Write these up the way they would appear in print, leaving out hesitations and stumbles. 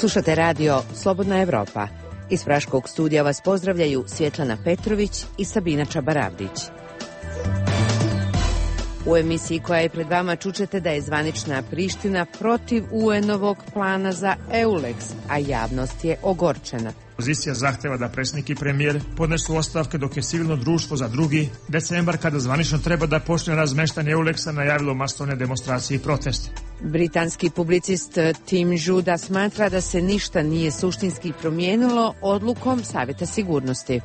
Slušate radio Slobodna Evropa. Iz Praškog studija vas pozdravljaju Svjetlana Petrović i Sabina Čabaravdić. U emisiji koja je pred vama čućete da je zvanična Priština protiv UN-ovog plana za EULEX, a javnost je ogorčena. Opozicija zahteva da predsjednik i premijer podnesu ostavke dok je civilno društvo za 2. decembar, kada zvanično treba da počne razmeštanje EULEX-a, najavilo masovne demonstracije i proteste. Britanski publicist Tim Juda smatra da se ništa nije suštinski promijenilo odlukom Savjeta sigurnosti.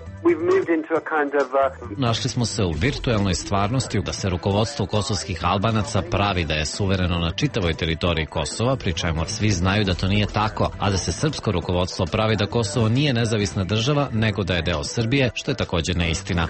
Našli smo se u virtualnoj stvarnosti da se rukovodstvo kosovskih Albanaca pravi da je suvereno na čitavoj teritoriji Kosova, pri čemu svi znaju da to nije tako, a da se srpsko rukovodstvo pravi da Kosovo nije nezavisna država, nego da je deo Srbije, što je također neistina.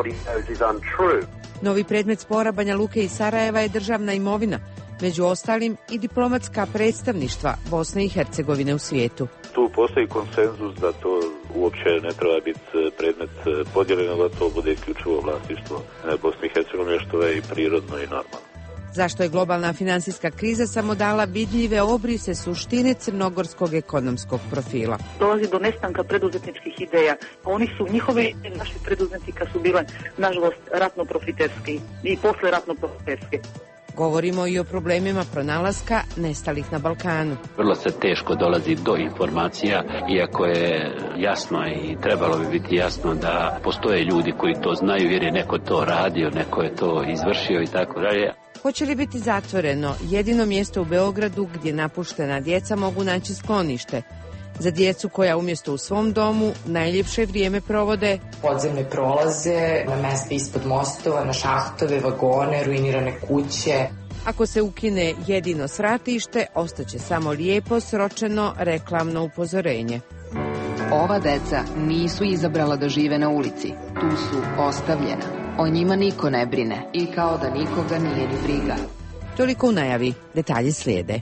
Novi predmet spora Banja Luke i Sarajeva je državna imovina, među ostalim i diplomatska predstavništva Bosne i Hercegovine u svijetu. Tu postoji konsenzus da to uopće ne treba biti predmet podijeljeno, da to bude isključivo vlasništvo Bosne i Hercegovine, što je i prirodno i normalno. Zašto je globalna financijska kriza samo dala vidljive obrise suštine crnogorskog ekonomskog profila? Dolazi do nestanka preduzetničkih ideja. Njihove naših preduzetnika su bile, nažalost, ratno profiterske i posle ratno profiterske. Govorimo i o problemima pronalaska nestalih na Balkanu. Vrlo se teško dolazi do informacija, iako je jasno i trebalo bi biti jasno da postoje ljudi koji to znaju jer je neko to radio, neko je to izvršio i tako dalje. Hoće li biti zatvoreno jedino mjesto u Beogradu gdje napuštena djeca mogu naći sklonište? Za djecu koja umjesto u svom domu najljepše vrijeme provode podzemne prolaze, na mesta ispod mostova, na šahtove, vagone, ruinirane kuće. Ako se ukine jedino svratište, ostaće samo lijepo sročeno reklamno upozorenje. Ova deca nisu izabrala da žive na ulici, tu su ostavljena. O njima niko ne brine i kao da nikoga nije ni briga. Toliko u najavi, detalji slijede.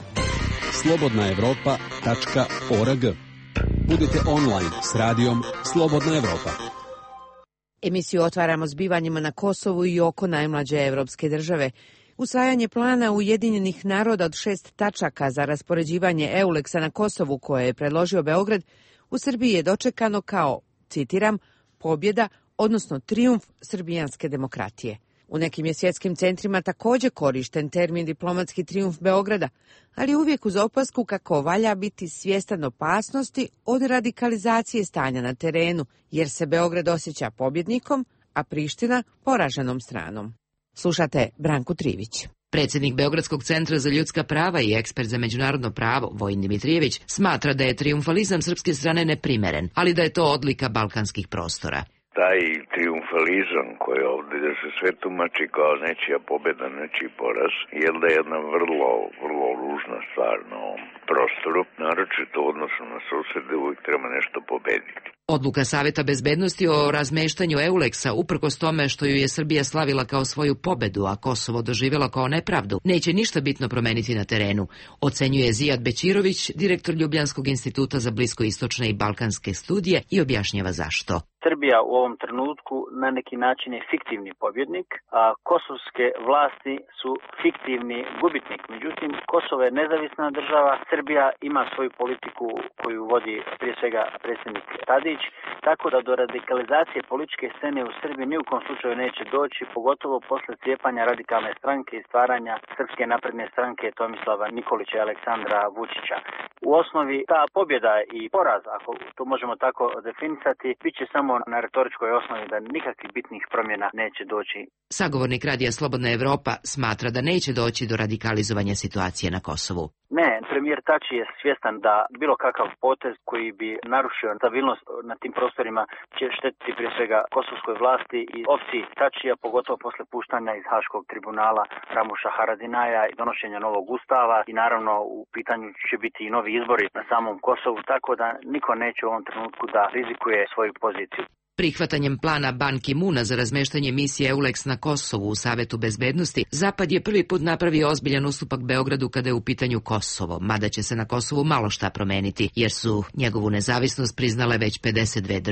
slobodnaevropa.org. Budite online s radijom Slobodna Evropa. Emisiju otvaramo zbivanjima na Kosovu i oko najmlađe evropske države. Usvajanje plana Ujedinjenih naroda od 6 tačaka za raspoređivanje EULEX-a na Kosovu koje je predložio Beograd u Srbiji je dočekano kao, citiram, pobjeda, odnosno trijumf srbijanske demokratije. U nekim je svjetskim centrima također korišten termin diplomatski trijumf Beograda, ali uvijek uz opasku kako valja biti svjestan opasnosti od radikalizacije stanja na terenu, jer se Beograd osjeća pobjednikom, a Priština poraženom stranom. Slušate Branku Trivić. Predsjednik Beogradskog centra za ljudska prava i ekspert za međunarodno pravo Vojin Dimitrijević smatra da je trijumfalizam srpske strane neprimeren, ali da je to odlika balkanskih prostora. Taj triumfalizam koji ovdje da se sve tumači kao nečija pobjeda, nečiji poraz, je da je jedna vrlo ružna stvar na ovom prostoru, naročito u odnosu na susjede, uvijek treba nešto pobediti. Odluka Savjeta bezbednosti o razmeštanju EULEX-a, uprkos tome što ju je Srbija slavila kao svoju pobedu, a Kosovo doživjelo kao nepravdu, neće ništa bitno promeniti na terenu, ocenjuje Zijad Bećirović, direktor Ljubljanskog instituta za bliskoistočne i balkanske studije, i objašnjava zašto. Srbija u ovom trenutku na neki način je fiktivni pobjednik, a kosovske vlasti su fiktivni gubitnik. Međutim, Kosovo je nezavisna država, Srbija ima svoju politiku koju vodi prije svega predsjednik Tadić, tako da do radikalizacije političke scene u Srbiji ni u kom slučaju neće doći, pogotovo posle cijepanja radikalne stranke i stvaranja Srpske napredne stranke Tomislava Nikolića i Aleksandra Vučića. U osnovi ta pobjeda i poraz, ako to možemo tako definisati, bit će samo na retoričkoj osnovi da nikakvih bitnih promjena neće doći. Sagovornik radija Slobodna Evropa smatra da neće doći do radikalizovanja situacije na Kosovu. Ne, premijer Tači je svjestan da bilo kakav potez koji bi narušio stabilnost na tim prostorima će štetiti prije svega kosovskoj vlasti i opciji Tačija, pogotovo posle puštanja iz Haškog tribunala Ramuša Haradinaja i donošenja novog ustava i naravno u pitanju će biti i novi izbori na samom Kosovu, tako da niko neće u ovom trenutku da rizikuje svoju poziciju. Prihvatanjem plana Ban Ki-moona za razmeštanje misije EULEX na Kosovu u Savjetu bezbednosti, Zapad je prvi put napravio ozbiljan ustupak Beogradu kada je u pitanju Kosovo, mada će se na Kosovu malo šta promeniti, jer su njegovu nezavisnost priznale već 52 države.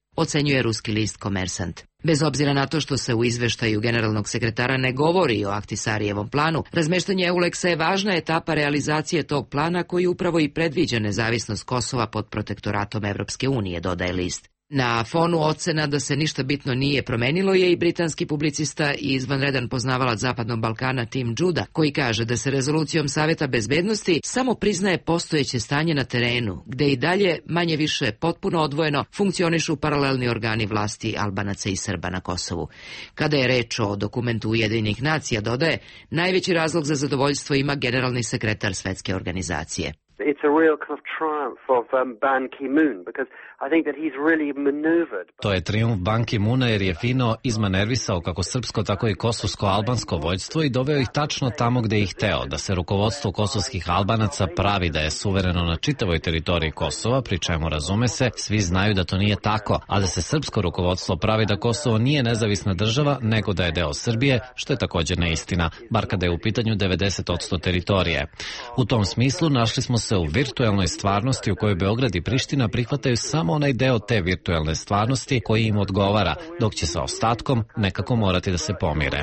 ocenjuje ruski list Komersant. Bez obzira na to što se u izveštaju generalnog sekretara ne govori o Ahtisarijevom planu, razmeštanje EULEX-a je važna etapa realizacije tog plana koji upravo i predviđa nezavisnost Kosova pod protektoratom Evropske unije, dodaje list. Na fonu ocena da se ništa bitno nije promenilo je i britanski publicista i izvanredan poznavalac Zapadnog Balkana Tim Juda, koji kaže da se rezolucijom Saveta bezbednosti samo priznaje postojeće stanje na terenu, gde i dalje, manje više potpuno odvojeno, funkcionišu paralelni organi vlasti Albanaca i Srba na Kosovu. Kada je reč o dokumentu Ujedinjenih nacija, dodaje, najveći razlog za zadovoljstvo ima generalni sekretar Svetske organizacije. It's a real kind of triumph of Ban Ki-moon because I think that he's really maneuvered. To je trijumf Ban Ki-moona jer je fino izmanervisao kako srpsko tako i kosovsko-albansko vođstvo i doveo ih tačno tamo gde ih hteo, da se rukovodstvo kosovskih Albanaca pravi da je suvereno na čitavoj teritoriji Kosova, pri čemu razume se, svi znaju da to nije tako, a da se srpsko rukovodstvo pravi da Kosovo nije nezavisna država, nego da je deo Srbije, što je također neistina, bar kada je u pitanju 90% teritorije. U tom smislu našli smo se u virtuelnoj stvarnosti u kojoj Beograd i Priština prihvataju samo onaj deo te virtuelne stvarnosti koji im odgovara, dok će sa ostatkom nekako morati da se pomire.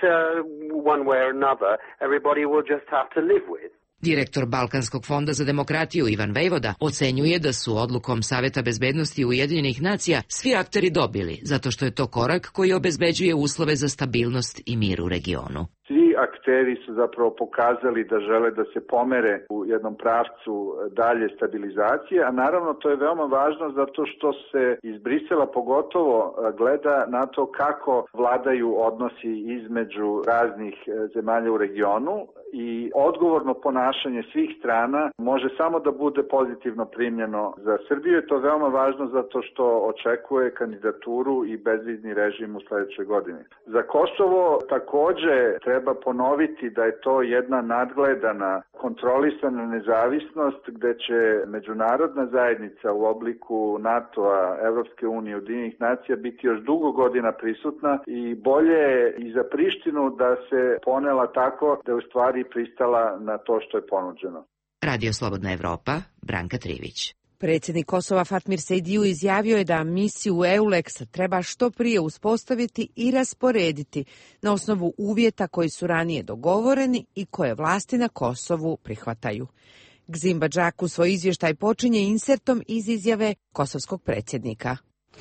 Direktor Balkanskog fonda za demokratiju Ivan Vejvoda ocenjuje da su odlukom Saveta bezbednosti Ujedinjenih nacija svi akteri dobili, zato što je to korak koji obezbeđuje uslove za stabilnost i mir u regionu. Svi akteri su zapravo pokazali da žele da se pomere u jednom pravcu dalje stabilizacije, a naravno to je veoma važno zato što se iz Brisela pogotovo gleda na to kako vladaju odnosi između raznih zemalja u regionu i odgovorno ponašanje svih strana može samo da bude pozitivno primljeno za Srbiju. Je to veoma važno zato što očekuje kandidaturu i bezvizni režim u sledećoj godini. Za Kosovo takođe treba ponoviti da je to jedna nadgledana, kontrolisana nezavisnost gde će međunarodna zajednica u obliku NATO-a, Evropske unije, Ujedinjenih nacija biti još dugo godina prisutna i bolje je i za Prištinu da se ponela tako da je u stvari pristala na to što je ponuđeno. Radio Slobodna Evropa, Branka Trivić. Predsjednik Kosova Fatmir Sejdiu izjavio je da misiju EULEX treba što prije uspostaviti i rasporediti na osnovu uvjeta koji su ranije dogovoreni i koje vlasti na Kosovu prihvataju. Gzim Badžaku svoj izvještaj počinje insertom iz izjave kosovskog predsjednika.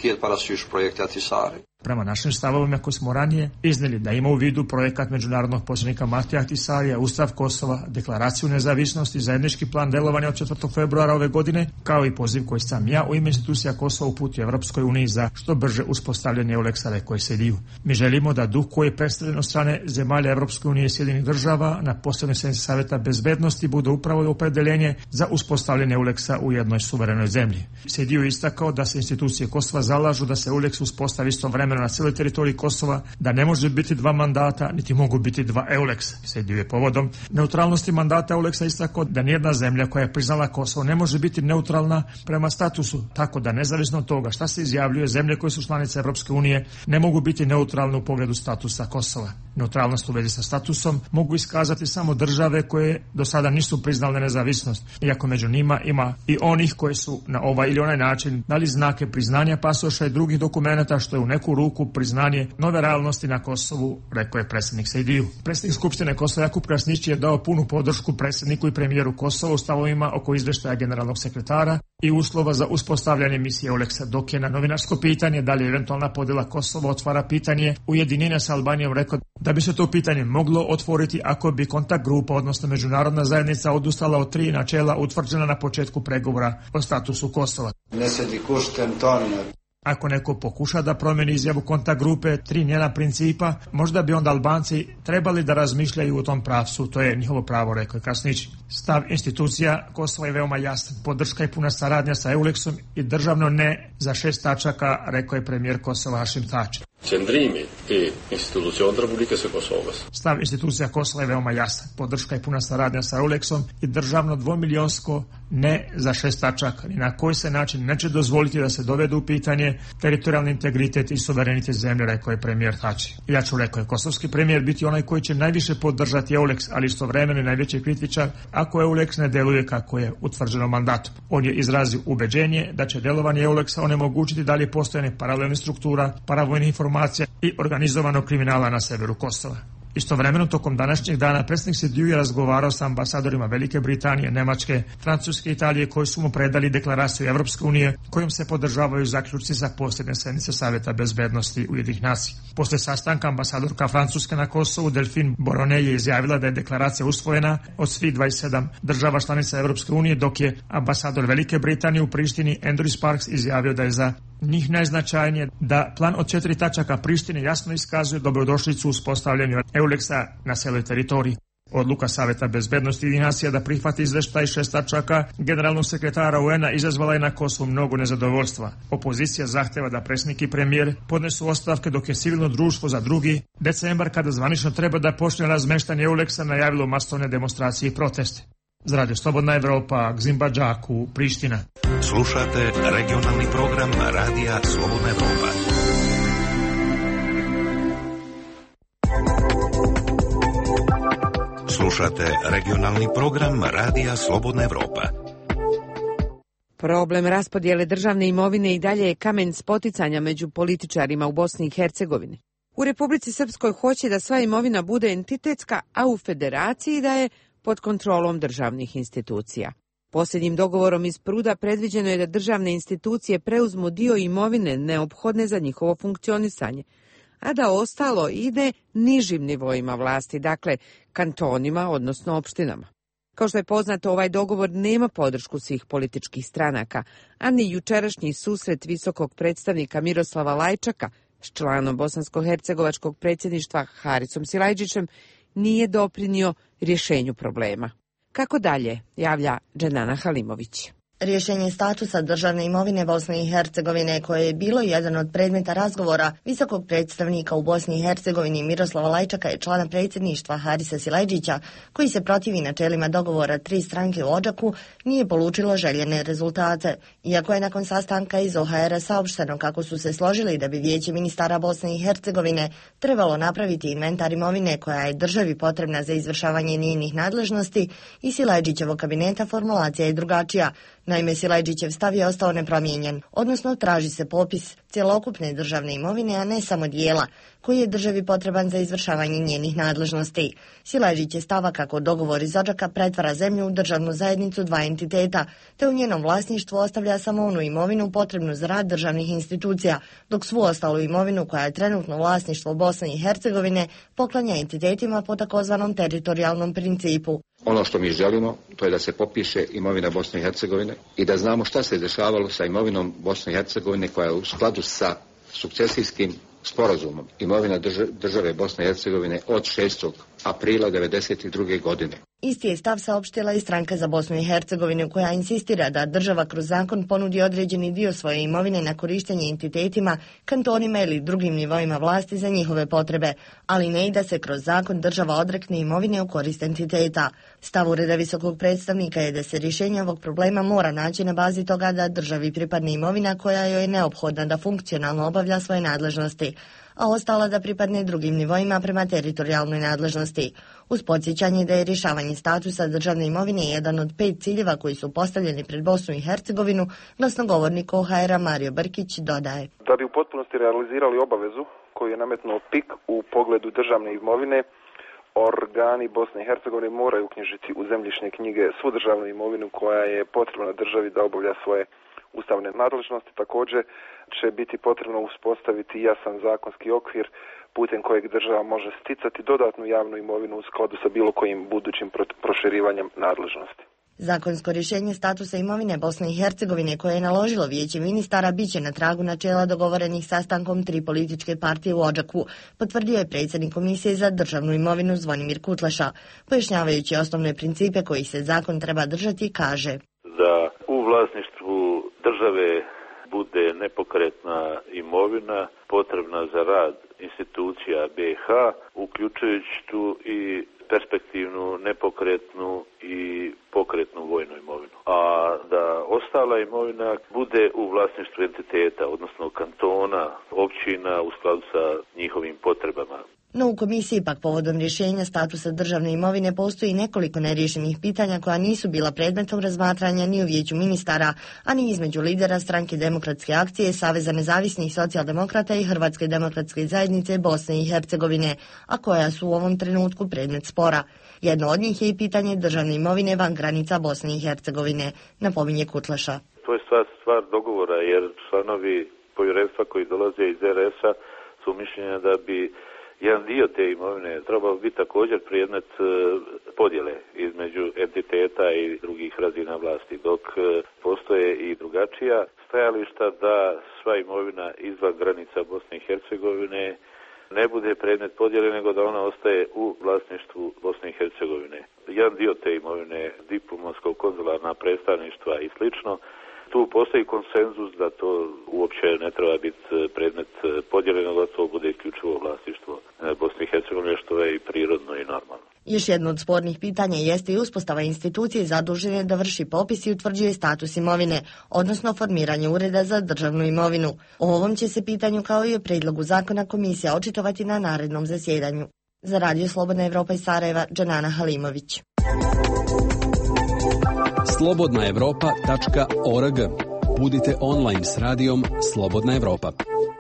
Prema našim stavovima koje smo ranije iznijeli da ima u vidu projekat međunarodnog posrednika Matija Ahtisarija, Ustav Kosova, deklaraciju nezavisnosti, zajednički plan delovanja od 4. februara ove godine, kao i poziv koji sam ja u ime institucija Kosova uputio Evropskoj uniji za što brže uspostavljanje EULEX-a, rekao je Sejdiu. Mi želimo da duh koji je predstavljen od strane zemalja Evropske unije i Sjedinjenih država na posljednoj sjednici Saveta bezbednosti bude upravo opredeljenje za uspostavljanje EULEX-a u jednoj suverenoj zemlji. Sejdiu je istakao da se institucije Kosova zalažu da se EULEX uspostavi istovremeno na cijeloj teritoriji Kosova, da ne može biti dva mandata, niti mogu biti dva EULEX. Sejdiu je povodom neutralnosti mandata EULEX-a istakao da nijedna zemlja koja je priznala Kosovo ne može biti neutralna prema statusu, tako da nezavisno od toga šta se izjavljuje, zemlje koje su članice Evropske unije ne mogu biti neutralne u pogledu statusa Kosova. Neutralnost u vezi sa statusom mogu iskazati samo države koje do sada nisu priznale nezavisnost, iako među njima ima i onih koje su na ovaj ili onaj način dali znake priznanja pasoša i drugih dokumenata, što je u neku ruku priznanje nove realnosti na Kosovu, rekao je predsjednik Sejdiu. Predsjednik Skupštine Kosova Jakub Krasnić je dao punu podršku predsjedniku i premijeru Kosova u stavovima oko izveštaja generalnog sekretara i uslova za uspostavljanje misije EULEX-a, dok je na novinarsko pitanje da li eventualna podjela Kosova otvara pitanje ujedinjenja sa Albanijom rekao da bi se to pitanje moglo otvoriti ako bi kontakt grupa, odnosno međunarodna zajednica, odustala od 3 načela utvrđena na početku pregovora o statusu Kosova. Ako neko pokuša da promeni izjavu kontakt grupe 3 njena principa, možda bi onda Albanci trebali da razmišljaju u tom pravcu, to je njihovo pravo, rekao je Krasnić. Stav institucija Kosova je veoma jasan, podrška i puna saradnja sa EULEX-om i državno ne za 6 tačaka, rekao je premijer Kosova Hašim Tači. Centrimi e istituzioni Republike Kosova. Stav institucija Kosova je veoma jasan. Podrška i puna saradnja sa EULEX-om i državno dvomilionsko ne za 6 tačaka. Ni na koji se način neće dozvoliti da se dovedu u pitanje teritorijalni integritet i suverenitet zemlje, rekao je premijer Tači. Ja ću, rekao je kosovski premijer, biti onaj koji će najviše podržati EULEX, ali istovremeno i najveći kritičar ako EULEX ne deluje kako je utvrđeno mandatom. On je izrazio ubeđenje da će delovanje EULEX-a onemogućiti dalje postojanje paralelnih struktura, paravojnih informacija i organizovanog kriminala na severu Kosova. Istovremeno, tokom današnjeg dana predsjednik Sediu je razgovarao sa ambasadorima Velike Britanije, Nemačke, Francuske i Italije koji su mu predali deklaraciju Evropske unije kojom se podržavaju zaključci za posljednje sednice Savjeta bezbednosti Ujedinjenih nacija. Posle sastanka ambasadorka Francuske na Kosovu Delphine Boronet je izjavila da je deklaracija usvojena od svih 27 država članica Evropske unije, dok je ambasador Velike Britanije u Prištini Andrew Sparks izjavio da je za njih najznačajnije da plan od 4 tačaka Prištine jasno iskazuje dobrodošlicu u uspostavljanju EULEX-a na cijeloj teritoriji. Odluka Savjeta bezbednosti Ujedinjenih nacija da prihvati izveštaj 6 tačaka generalnog sekretara UN-a izazvala je na Kosovu mnogo nezadovoljstva. Opozicija zahteva da predsjednik i premijer podnesu ostavke, dok je civilno društvo za 2. decembar, kada zvanično treba da počne razmeštanje EULEX-a, najavilo masovne demonstracije i proteste. Za Radio Slobodna Evropa, Gzimba Džaku, Priština. Slušate regionalni program Radija Slobodna Evropa. Slušate regionalni program Radija Slobodna Evropa. Problem raspodjele državne imovine i dalje je kamen spoticanja među političarima u Bosni i Hercegovini. U Republici Srpskoj hoće da sva imovina bude entitetska, a u Federaciji da je pod kontrolom državnih institucija. Posljednjim dogovorom iz Pruda predviđeno je da državne institucije preuzmu dio imovine neophodne za njihovo funkcionisanje, a da ostalo ide nižim nivoima vlasti, dakle kantonima, odnosno opštinama. Kao što je poznato, ovaj dogovor nema podršku svih političkih stranaka, a ni jučerašnji susret visokog predstavnika Miroslava Lajčaka s članom bosansko-hercegovačkog predsjedništva Harisom Silajdžićem nije doprinio rješenju problema. Kako dalje, javlja Dženana Halimović. Rješenje statusa državne imovine Bosne i Hercegovine, koje je bilo jedan od predmeta razgovora visokog predstavnika u Bosni i Hercegovini Miroslava Lajčaka i člana predsjedništva Harisa Silajdžića, koji se protivi načelima dogovora 3 stranke u Odžaku, nije polučilo željene rezultate. Iako je nakon sastanka iz OHR-a saopšteno kako su se složili da bi Vijeće ministara Bosne i Hercegovine trebalo napraviti inventar imovine koja je državi potrebna za izvršavanje njenih nadležnosti, i Silajdžićevog kabineta formulacija je drugačija. Naime, Silajdžićev stav je ostao nepromijenjen, odnosno traži se popis cjelokupne državne imovine, a ne samo dijela, koji je državi potreban za izvršavanje njenih nadležnosti. Silajdžić je stava kako dogovor iz Odžaka pretvara zemlju u državnu zajednicu 2 entiteta, te u njenom vlasništvu ostavlja samo onu imovinu potrebnu za rad državnih institucija, dok svu ostalu imovinu koja je trenutno vlasništvo Bosne i Hercegovine poklanja entitetima po takozvanom teritorijalnom principu. Ono što mi želimo, to je da se popiše imovina Bosne i Hercegovine i da znamo šta se dešavalo sa imovinom Bosne i Hercegovine koja je u skladu sa sukcesijskim sporazumom imovina države Bosne i Hercegovine od 6. aprila 1992. godine. Isti je stav saopštila i stranka za Bosnu i Hercegovinu, koja insistira da država kroz zakon ponudi određeni dio svoje imovine na korištenje entitetima, kantonima ili drugim nivoima vlasti za njihove potrebe, ali ne i da se kroz zakon država odrekne imovine u korist entiteta. Stav Ureda visokog predstavnika je da se rješenje ovog problema mora naći na bazi toga da državi pripadne imovina koja joj je neophodna da funkcionalno obavlja svoje nadležnosti, a ostala da pripadne drugim nivoima prema teritorijalnoj nadležnosti. Uz podsjećanje da je rješavanje statusa državne imovine jedan od 5 ciljeva koji su postavljeni pred Bosnu i Hercegovinu, glasnogovornik OHR-a Mario Brkić dodaje. Da bi u potpunosti realizirali obavezu koju je nametnuo PIK u pogledu državne imovine, organi Bosne i Hercegovine moraju uknjižiti u zemljišne knjige svu državnu imovinu koja je potrebna državi da obavlja svoje ustavne nadležnosti. Također će biti potrebno uspostaviti jasan zakonski okvir putem kojeg država može sticati dodatnu javnu imovinu u skladu sa bilo kojim budućim proširivanjem nadležnosti. Zakonsko rješenje statusa imovine Bosne i Hercegovine koje je naložilo Vijeće ministara biće na tragu načela dogovorenih sastankom 3 političke partije u Odžaku, potvrdio je predsjednik Komisije za državnu imovinu Zvonimir Kutleša. Pojašnjavajući osnovne principe kojih se zakon treba držati, kaže: Da u vlasništvu države bude nepokretna imovina potrebna za rad institucija BiH, uključujući tu i perspektivnu, nepokretnu i pokretnu vojnu imovinu. A da ostala imovina bude u vlasništvu entiteta, odnosno kantona, općina u skladu sa njihovim potrebama. No u komisiji pak povodom rješenja statusa državne imovine postoji nekoliko neriješenih pitanja koja nisu bila predmetom razmatranja ni u vijeću ministara, a ni između lidera Stranke demokratske akcije, Saveza nezavisnih socijaldemokrata i Hrvatske demokratske zajednice Bosne i Hercegovine, a koja su u ovom trenutku predmet spora. Jedno od njih je i pitanje državne imovine van granica Bosne i Hercegovine, napominje Kutleša. To je stvar dogovora, jer članovi povjerenstva koji dolaze iz RS-a su mišljenja da bi jedan dio te imovine trebao biti također predmet podjele između entiteta i drugih razina vlasti, dok postoje i drugačija stajališta da sva imovina izvan granica Bosne i Hercegovine ne bude predmet podjele, nego da ona ostaje u vlasništvu Bosne i Hercegovine. Jedan dio te imovine, diplomatsko-konzularna predstavništva i slično, tu postoji konsenzus da to uopće ne treba biti predmet podjele, nego da to bude isključivo vlasništvo Bosne i Hercegovine, što je i prirodno i normalno. Još jedno od spornih pitanja jeste i uspostava institucije zadužene da vrši popis i utvrđuje status imovine, odnosno formiranje ureda za državnu imovinu. O ovom će se pitanju kao i o prijedlogu zakona komisija očitovati na narednom zasjedanju. Za Radio Slobodna Evropa iz Sarajeva, Džanana Halimović. slobodnaevropa.org. Budite online s radijom Slobodna Evropa.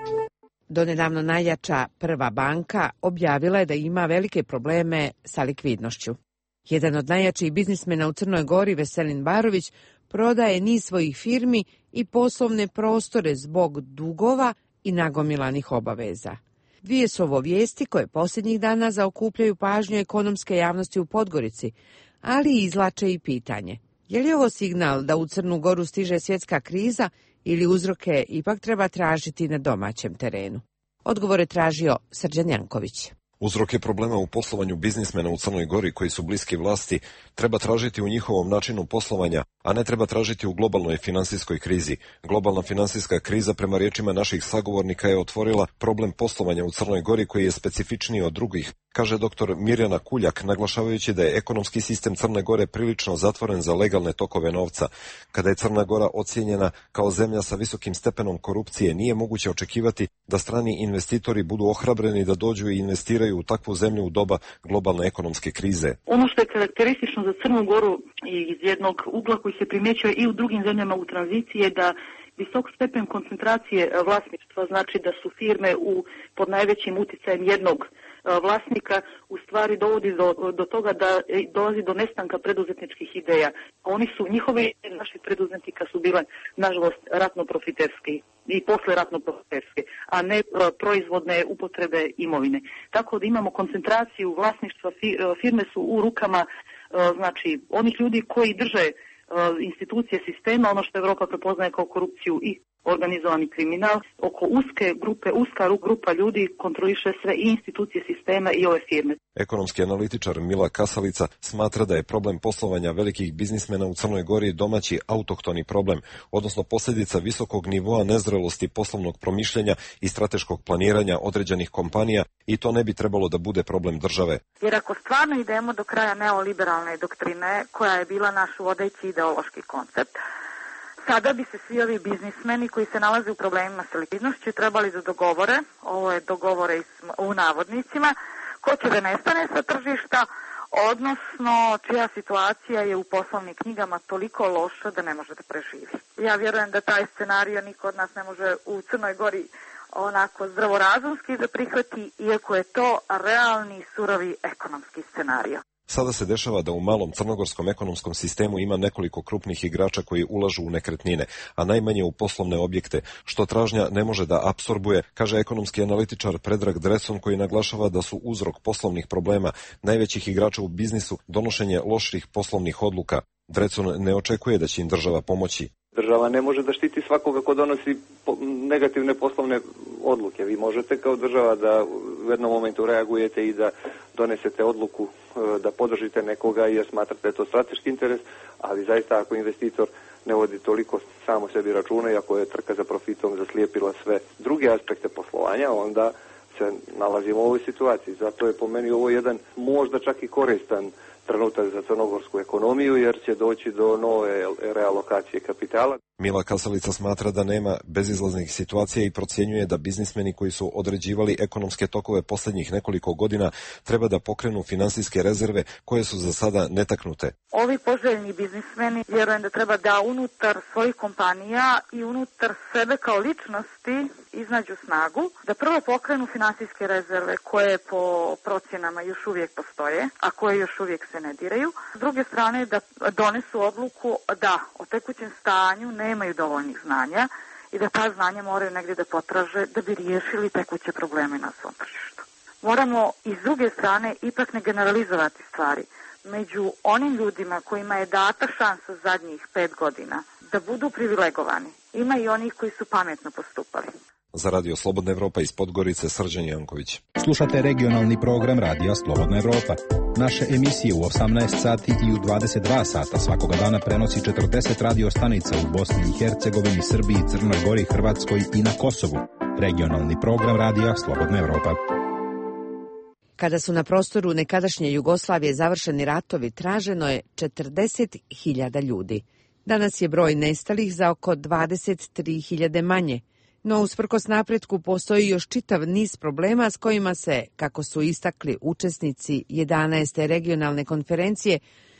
Donedavno najjača Prva banka objavila je da ima velike probleme sa likvidnošću. Jedan od najjačih biznismena u Crnoj Gori, Veselin Barović, prodaje niz svojih firmi i poslovne prostore zbog dugova i nagomilanih obaveza. Dvije su ovo vijesti koje posljednjih dana zaokupljaju pažnju ekonomske javnosti u Podgorici, ali izlače i pitanje. Je li ovo signal da u Crnu Goru stiže svjetska kriza ili uzroke ipak treba tražiti na domaćem terenu? Odgovor je tražio Srđan Janković. Uzroke problema u poslovanju biznismena u Crnoj Gori koji su bliski vlasti treba tražiti u njihovom načinu poslovanja, a ne treba tražiti u globalnoj finansijskoj krizi. Globalna finansijska kriza, prema riječima naših sagovornika, je otvorila problem poslovanja u Crnoj Gori koji je specifičniji od drugih, kaže dr. Mirjana Kuljak, naglašavajući da je ekonomski sistem Crne Gore prilično zatvoren za legalne tokove novca. Kada je Crna Gora ocijenjena kao zemlja sa visokim stepenom korupcije, nije moguće očekivati da strani investitori budu ohrabreni da dođu i investiraju u takvu zemlju u doba globalne ekonomske krize. Ono što je karakteristično za Crnu Goru i iz jednog ugla koji se primjećuje i u drugim zemljama u tranziciji je da visok stepen koncentracije vlasništva, znači da su firme pod najvećim utjecajem jednog vlasnika, u stvari dovodi do toga da dolazi do nestanka preduzetničkih ideja. Njihove naših preduzetnika su bile, nažalost, ratno profiterski i posle ratno profiterske, a ne proizvodne upotrebe imovine. Tako da imamo koncentraciju vlasništva, firme su u rukama znači onih ljudi koji drže institucije sistema, ono što Evropa prepoznaje kao korupciju i organizovani kriminal. Oko uska grupa ljudi kontroliše sve i institucije sistema i ove firme. Ekonomski analitičar Mila Kasalica smatra da je problem poslovanja velikih biznismena u Crnoj Gori domaći autohtoni problem, odnosno posljedica visokog nivoa nezrelosti poslovnog promišljanja i strateškog planiranja određenih kompanija, i to ne bi trebalo da bude problem države. Jer ako stvarno idemo do kraja neoliberalne doktrine, koja je bila naš vodeći ideološki koncept, sada bi se svi ovi biznismeni koji se nalaze u problemima sa likvidnošću trebali da dogovore, ovo je dogovore u navodnicima, ko će da nestane sa tržišta, odnosno čija situacija je u poslovnim knjigama toliko loša da ne može da preživi. Ja vjerujem da taj scenario niko od nas ne može u Crnoj Gori onako zdravorazumski da prihvati, iako je to realni, surovi ekonomski scenario. Sada se dešava da u malom crnogorskom ekonomskom sistemu ima nekoliko krupnih igrača koji ulažu u nekretnine, a najmanje u poslovne objekte, što tražnja ne može da apsorbuje, kaže ekonomski analitičar Predrag Drecun, koji naglašava da su uzrok poslovnih problema najvećih igrača u biznisu donošenje loših poslovnih odluka. Drecun ne očekuje da će im država pomoći. Država ne može da štiti svakoga ko donosi negativne poslovne odluke. Vi možete kao država da u jednom momentu reagujete i da donesete odluku da podržite nekoga jer smatrate da je to strateški interes, ali zaista ako investitor ne vodi toliko samo sebi računa i ako je trka za profitom zaslijepila sve druge aspekte poslovanja, onda se nalazimo u ovoj situaciji. Zato je po meni ovo jedan možda čak i koristan trenutak za crnogorsku ekonomiju, jer će doći do nove realokacije kapitala. Mila Kasalica smatra da nema bezizlaznih situacija i procjenjuje da biznismeni koji su određivali ekonomske tokove posljednjih nekoliko godina treba da pokrenu finansijske rezerve koje su za sada netaknute. Ovi poželjni biznismeni vjerujem da treba da unutar svojih kompanija i unutar sebe kao ličnosti iznađu snagu, da prvo pokrenu finansijske rezerve koje po procjenama još uvijek postoje, a koje još uvijek se ne diraju. S druge strane da donesu odluku da o tekućem stanju nemaju dovoljnih znanja i da ta znanja moraju negdje da potraže da bi riješili tekuće probleme na svom tržištu. Moramo i s druge strane ipak ne generalizovati stvari. Među onim ljudima kojima je data šansa zadnjih 5 godina da budu privilegovani, ima i onih koji su pametno postupali. Za Radio Slobodna Evropa iz Podgorice, Srđan Janković. Slušate regionalni program Radija Slobodna Evropa. Naše emisije u 18 sati i u 22 sata svakoga dana prenosi 40 radio stanica u Bosni i Hercegovini, Srbiji, Crnoj Gori, Hrvatskoj i na Kosovu. Regionalni program Radija Slobodna Evropa. Kada su na prostoru nekadašnje Jugoslavije završeni ratovi, traženo je 40.000 ljudi. Danas je broj nestalih za oko 23.000 manje. No, usprkos napretku postoji još čitav niz problema s kojima se, kako su istakli učesnici 11. regionalne konferencije,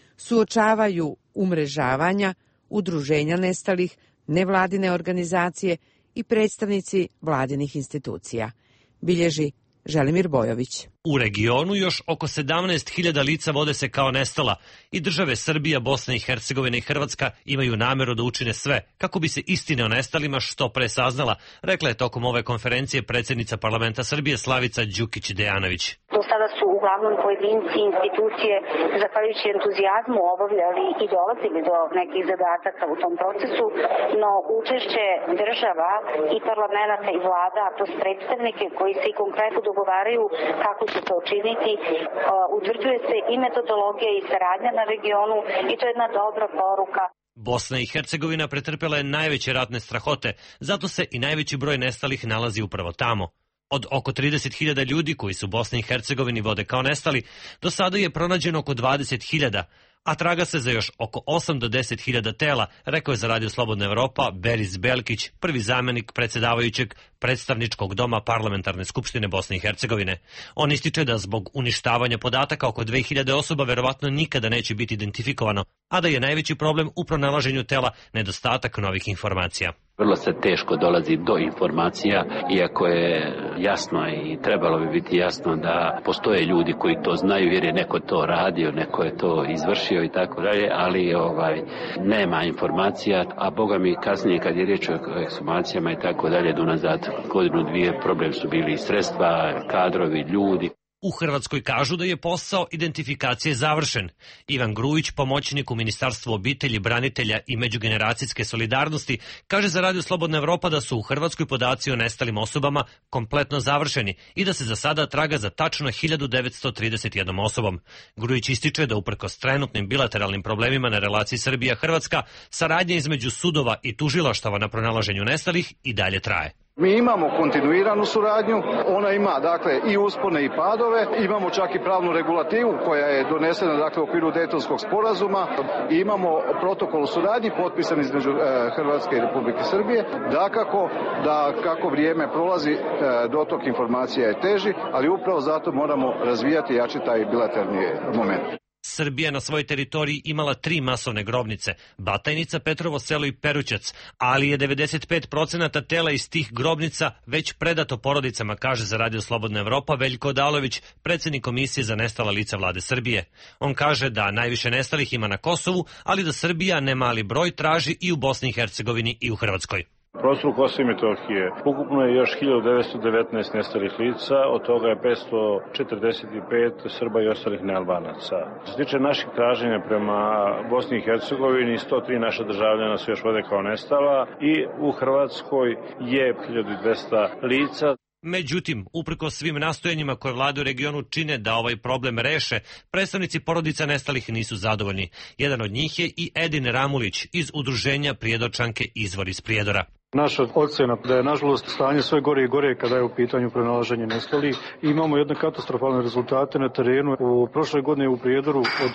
suočavaju umrežavanja, udruženja nestalih, nevladine organizacije i predstavnici vladinih institucija. Bilježi Želimir Bojović. U regionu još oko 17.000 lica vode se kao nestala i države Srbija, Bosna i Hercegovina i Hrvatska imaju nameru da učine sve kako bi se istine o nestalima što pre saznala, rekla je tokom ove konferencije predsjednica parlamenta Srbije Slavica Đukić-Dejanović. Do sada su uglavnom pojedinci institucije zahvaljujući entuzijazmu obavljali i dolazili do nekih zadataka u tom procesu, no učešće država i parlamenta i vlada, to su predstavnike koji se i konkretno dogovaraju kako će to učiniti, utvrđuje se i metodologija i saradnja na regionu i to je jedna dobra poruka. Bosna i Hercegovina pretrpela je najveće ratne strahote, zato se i najveći broj nestalih nalazi upravo tamo. Od oko 30.000 ljudi koji su Bosni i Hercegovini vode kao nestali, do sada je pronađeno oko 20.000, a traga se za još oko 8 do 10.000 tela, rekao je za Radio Slobodna Evropa Beris Belkić, prvi zamjenik predsjedavajućeg predstavničkog doma Parlamentarne skupštine Bosne i Hercegovine. On ističe da zbog uništavanja podataka oko 2.000 osoba verovatno nikada neće biti identifikovano, a da je najveći problem u pronalaženju tela nedostatak novih informacija. Vrlo se teško dolazi do informacija, iako je jasno i trebalo bi biti jasno da postoje ljudi koji to znaju jer je neko to radio, neko je to izvršio i tako dalje, ali nema informacija, a boga mi kasnije kad je riječ o ekshumacijama i tako dalje, do nazad godinu dvije problem su bili sredstva, kadrovi, ljudi. U Hrvatskoj kažu da je posao identifikacije završen. Ivan Grujić, pomoćnik u Ministarstvu obitelji, branitelja i međugeneracijske solidarnosti, kaže za Radio Slobodna Evropa da su u Hrvatskoj podaci o nestalim osobama kompletno završeni i da se za sada traga za tačno 1931 osobom. Grujić ističe da uprkos trenutnim bilateralnim problemima na relaciji Srbija-Hrvatska, saradnja između sudova i tužilaštava na pronalaženju nestalih i dalje traje. Mi imamo kontinuiranu suradnju, ona ima dakle i uspone i padove, imamo čak i pravnu regulativu koja je donesena dakle u okviru Dejtonskog sporazuma i imamo protokol o suradnji potpisan između Hrvatske i Republike Srbije. Dakako da kako vrijeme prolazi dotok informacija je teži, ali upravo zato moramo razvijati i jačiti taj bilateralni moment. Srbija na svojoj teritoriji imala 3 masovne grobnice, Batajnica, Petrovo selo i Perućac, ali je 95% tela iz tih grobnica već predato porodicama, kaže za Radio Slobodna Evropa Veljko Odalović, predsjednik Komisije za nestala lica vlade Srbije. On kaže da najviše nestalih ima na Kosovu, ali da Srbija ne mali broj traži i u Bosni i Hercegovini i u Hrvatskoj. U prostoru Kosova i Metohije ukupno je još 1919 nestalih lica, od toga je 545 Srba i ostalih nealbanaca. Što se tiče naših traženja prema Bosni i Hercegovini, 103 naša državljana su još vode kao nestala i u Hrvatskoj je 1200 lica. Međutim, uprko svim nastojanjima koje vlade u regionu čine da ovaj problem reše, predstavnici porodica nestalih nisu zadovoljni. Jedan od njih je i Edin Ramulić iz udruženja Prijedočanke Izvor iz Prijedora. Naša ocjena da je nažalost stanje sve gore i gore kada je u pitanju pronalaženje nestalih. Imamo jedne katastrofalne rezultate na terenu. U prošle godine u Prijedoru od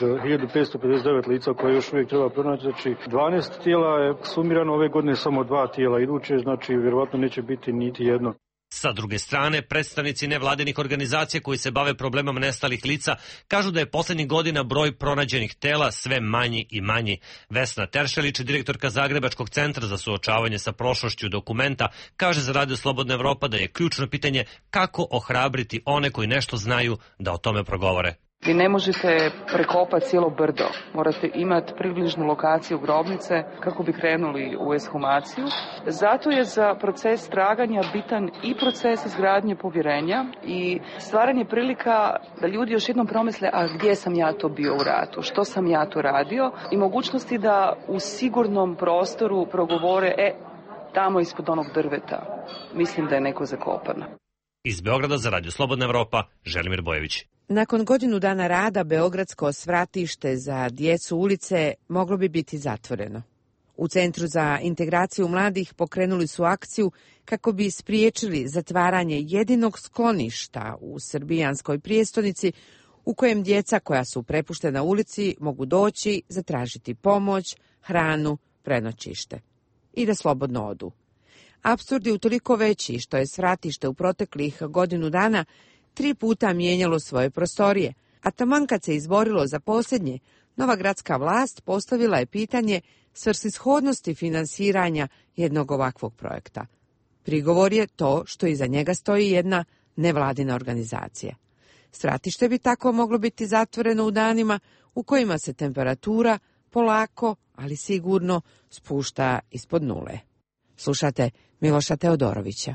1559 lica koje još uvijek treba pronaći, znači 12 tijela je sumirano, ove godine samo 2 tijela iduće, znači vjerovatno neće biti niti jedno. Sa druge strane, predstavnici nevladinih organizacija koji se bave problemom nestalih lica kažu da je poslednjih godina broj pronađenih tela sve manji i manji. Vesna Teršelić, direktorka Zagrebačkog centra za suočavanje sa prošlošću Dokumenta, kaže za Radio Slobodna Evropa da je ključno pitanje kako ohrabriti one koji nešto znaju da o tome progovore. Vi ne možete prekopati cijelo brdo, morate imati približnu lokaciju grobnice kako bi krenuli u ekshumaciju. Zato je za proces traganja bitan i proces izgradnje povjerenja i stvaranje prilika da ljudi još jednom promisle a gdje sam ja to bio u ratu, što sam ja to radio i mogućnosti da u sigurnom prostoru progovore tamo ispod onog drveta. Mislim da je neko zakopan. Iz Beograda za Radio Slobodna Evropa, Želimir Bojević. Nakon godinu dana rada, beogradsko svratište za djecu ulice moglo bi biti zatvoreno. U Centru za integraciju mladih pokrenuli su akciju kako bi spriječili zatvaranje jedinog skloništa u srbijanskoj prijestolnici u kojem djeca koja su prepuštena ulici mogu doći, zatražiti pomoć, hranu, prenoćište i da slobodno odu. Apsurd je utoliko veći što je svratište u proteklih godinu dana 3 puta mijenjalo svoje prostorije, a taman kad se izborilo za posljednje, nova gradska vlast postavila je pitanje svrsishodnosti finansiranja jednog ovakvog projekta. Prigovor je to što iza njega stoji jedna nevladina organizacija. Svratište bi tako moglo biti zatvoreno u danima u kojima se temperatura polako, ali sigurno spušta ispod nule. Slušate Miloša Teodorovića.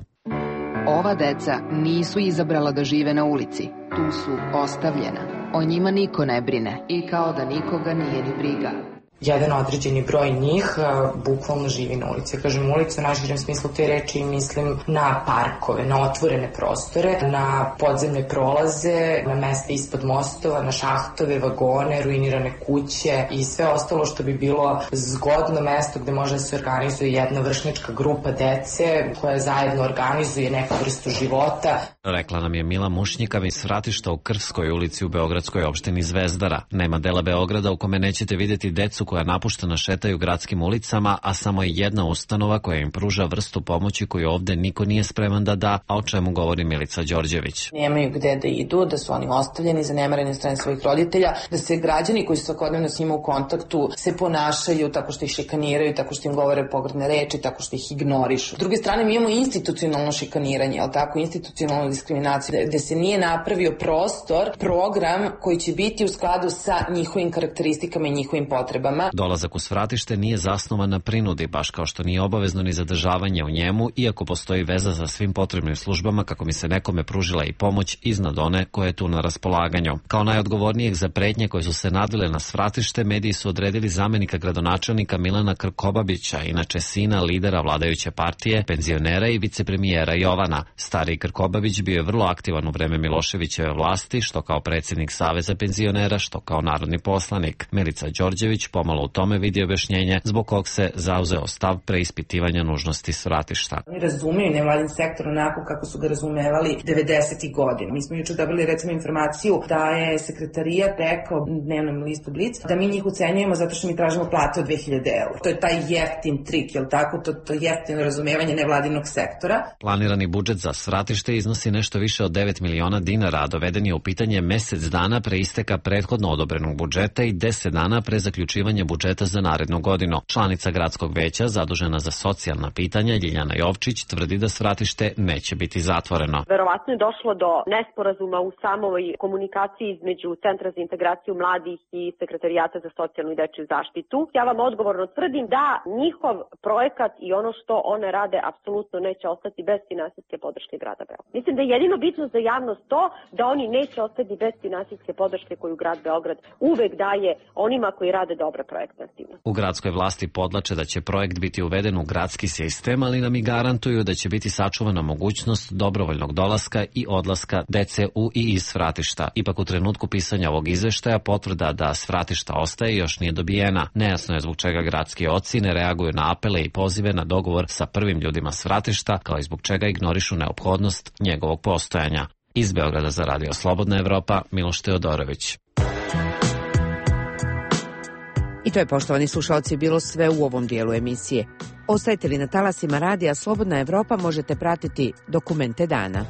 Ova deca nisu izabrala da žive na ulici, tu su ostavljena. O njima niko ne brine i kao da nikoga nije ni briga. Jedan određeni broj njih bukvalno živi na ulici. Kažem ulicu u najširem smislu te reči i mislim na parkove, na otvorene prostore, na podzemne prolaze, na mesta ispod mostova, na šahtove, vagone, ruinirane kuće i sve ostalo što bi bilo zgodno mesto gde može da se organizuje jedna vršnička grupa dece koja zajedno organizuje neku vrstu života. Rekla nam je Mila Mušnjika iz svratišta u Krvskoj ulici u beogradskoj opštini Zvezdara. Nema dela Beograda u kome nećete vidjeti decu koja napuštena šetaju gradskim ulicama, a samo je jedna ustanova koja im pruža vrstu pomoći koju ovde niko nije spreman da da, a o čemu govori Milica Đorđević. Nemaju gde da idu, da su oni ostavljeni, zanemareni od strane svojih roditelja, da se građani koji su svakodnevno s njima u kontaktu se ponašaju tako što ih šikaniraju, tako što im govore pogrdne reči, tako što ih ignorišu. S druge strane, mi imamo institucionalno šikaniranje, ali tako, institucionalnu diskriminaciju, gde se nije napravio prostor, program koji će biti u skladu sa njihovim karakteristikama i njihovim potrebama. Dolazak u svratište nije zasnovan na prinudi, baš kao što nije obavezno ni zadržavanje u njemu, iako postoji veza za svim potrebnim službama kako bi se nekome pružila i pomoć iznad one koje je tu na raspolaganju. Kao najodgovornijeg za pretnje koje su se nadvile na svratište, mediji su odredili zamenika gradonačelnika Milana Krkobabića, inače sina lidera vladajuće partije, penzionera i vicepremijera Jovana. Stari Krkobabić bio je vrlo aktivan u vreme Miloševićeve vlasti, što kao predsjednik Saveza penzionera, što kao narodni poslanik. Milica Đorđević pomalo u tome vidi objašnjenje zbog kog se zauzeo stav preispitivanja nužnosti svratišta. Oni razumiju nevladin sektor onako kako su ga razumevali 90. godina. Mi smo juče dobili recimo informaciju da je sekretarijat rekao dnevnom listu Blic da mi njih ucenjujemo zato što mi tražimo plate od 2000 €. To je taj jeftin trik, jel tako? To jeftino razumevanje nevladinog sektora. Planirani budžet za svratište iznosi nešto više od 9 miliona dinara, a doveden je u pitanje mesec dana pre isteka prethodno odobrenog budžeta i 10 dana pre zaključivanja budžeta za narednu godinu. Članica gradskog veća zadužena za socijalna pitanja Ljiljana Jovčić tvrdi da svratište neće biti zatvoreno. Verovatno je došlo do nesporazuma u samoj komunikaciji između Centra za integraciju mladih i Sekretarijata za socijalnu i dečiju zaštitu. Ja vam odgovorno tvrdim da njihov projekat i ono što one rade apsolutno neće ostati bez finansijske podrške grada Beograda. Mislim da je jedino bitno za javnost to da oni neće ostati bez finansijske podrške koju grad Beograd uvek daje onima koji rade dobre projektativno. U gradskoj vlasti podlače da će projekt biti uveden u gradski sistem, ali nam i garantuju da će biti sačuvana mogućnost dobrovoljnog dolaska i odlaska dece u i iz svratišta. Ipak u trenutku pisanja ovog izveštaja potvrda da svratišta ostaje još nije dobijena. Nejasno je zbog čega gradski oci ne reaguju na apele i pozive na dogovor sa prvim ljudima svratišta, kao i zbog čega ignorišu neophodnost njegovog postojanja. Iz Beograda za Radio Slobodna Evropa, Miloš Teodorović. I to je, poštovani slušalci, bilo sve u ovom dijelu emisije. Ostajete li na talasima Radija Slobodna Evropa, možete pratiti Dokumente dana.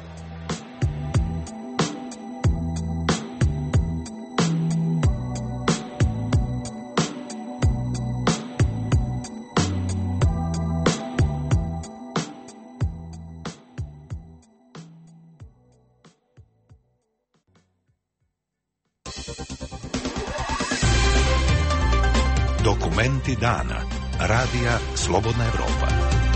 Dokumenti dana. Radija Slobodna Evropa.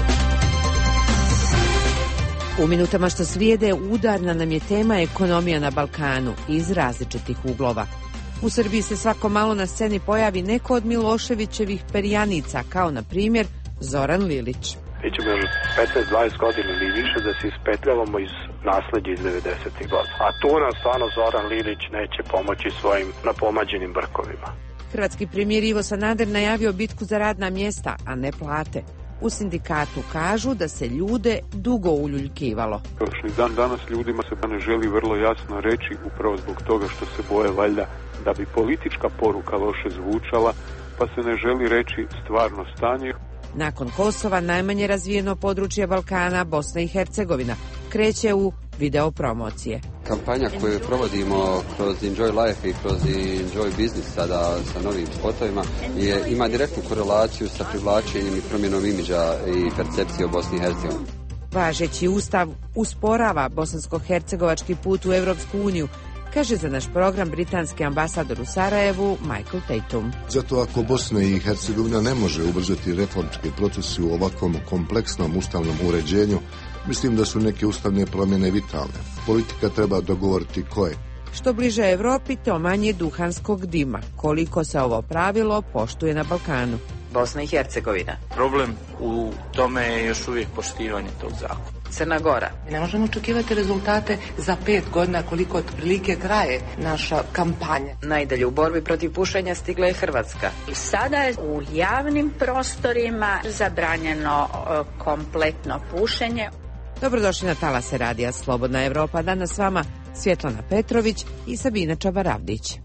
U minutama što slijede udarna nam je tema ekonomija na Balkanu iz različitih uglova. U Srbiji se svako malo na sceni pojavi neko od Miloševićevih perjanica, kao na primjer Zoran Lilić. Mi ćemo još 15-20 godina ili više da se ispetljavamo iz nasledđa iz 90. godina. A tu nam stvarno Zoran Lilić neće pomoći svojim napomađenim brkovima. Hrvatski premijer Ivo Sanader najavio bitku za radna mjesta, a ne plate. U sindikatu kažu da se ljude dugo uljuljkivalo. Prošli dan danas ljudima se ne želi vrlo jasno reći, upravo zbog toga što se boje valjda da bi politička poruka loše zvučala, pa se ne želi reći stvarno stanje. Nakon Kosova, najmanje razvijeno područje Balkana, Bosna i Hercegovina, kreće u video promocije. Kampanja koju provodimo kroz Enjoy Life i kroz Enjoy Business sada sa novim spotovima ima direktnu korelaciju sa privlačenjem i promjenom imidža i percepcije o Bosni i Hercegovini. Važeći ustav usporava bosansko-hercegovački put u Evropsku uniju, kaže za naš program britanski ambasador u Sarajevu Michael Tatum. Zato ako Bosna i Hercegovina ne može ubrzati reformske procese u ovakvom kompleksnom ustavnom uređenju, mislim da su neke ustavne promjene vitalne. Politika treba dogovoriti koje. Što bliže Evropi, to manje duhanskog dima. Koliko se ovo pravilo poštuje na Balkanu? Bosna i Hercegovina. Problem u tome je još uvijek poštivanje tog zakona. Crna Gora. Ne možemo očekivati rezultate za 5 godina koliko otprilike traje naša kampanja. Najdalje u borbi protiv pušenja stigla je Hrvatska. Sada je u javnim prostorima zabranjeno kompletno pušenje. Dobrodošli na talase Radija Slobodna Evropa. Danas s vama Svjetlana Petrović i Sabina Čabaravdić.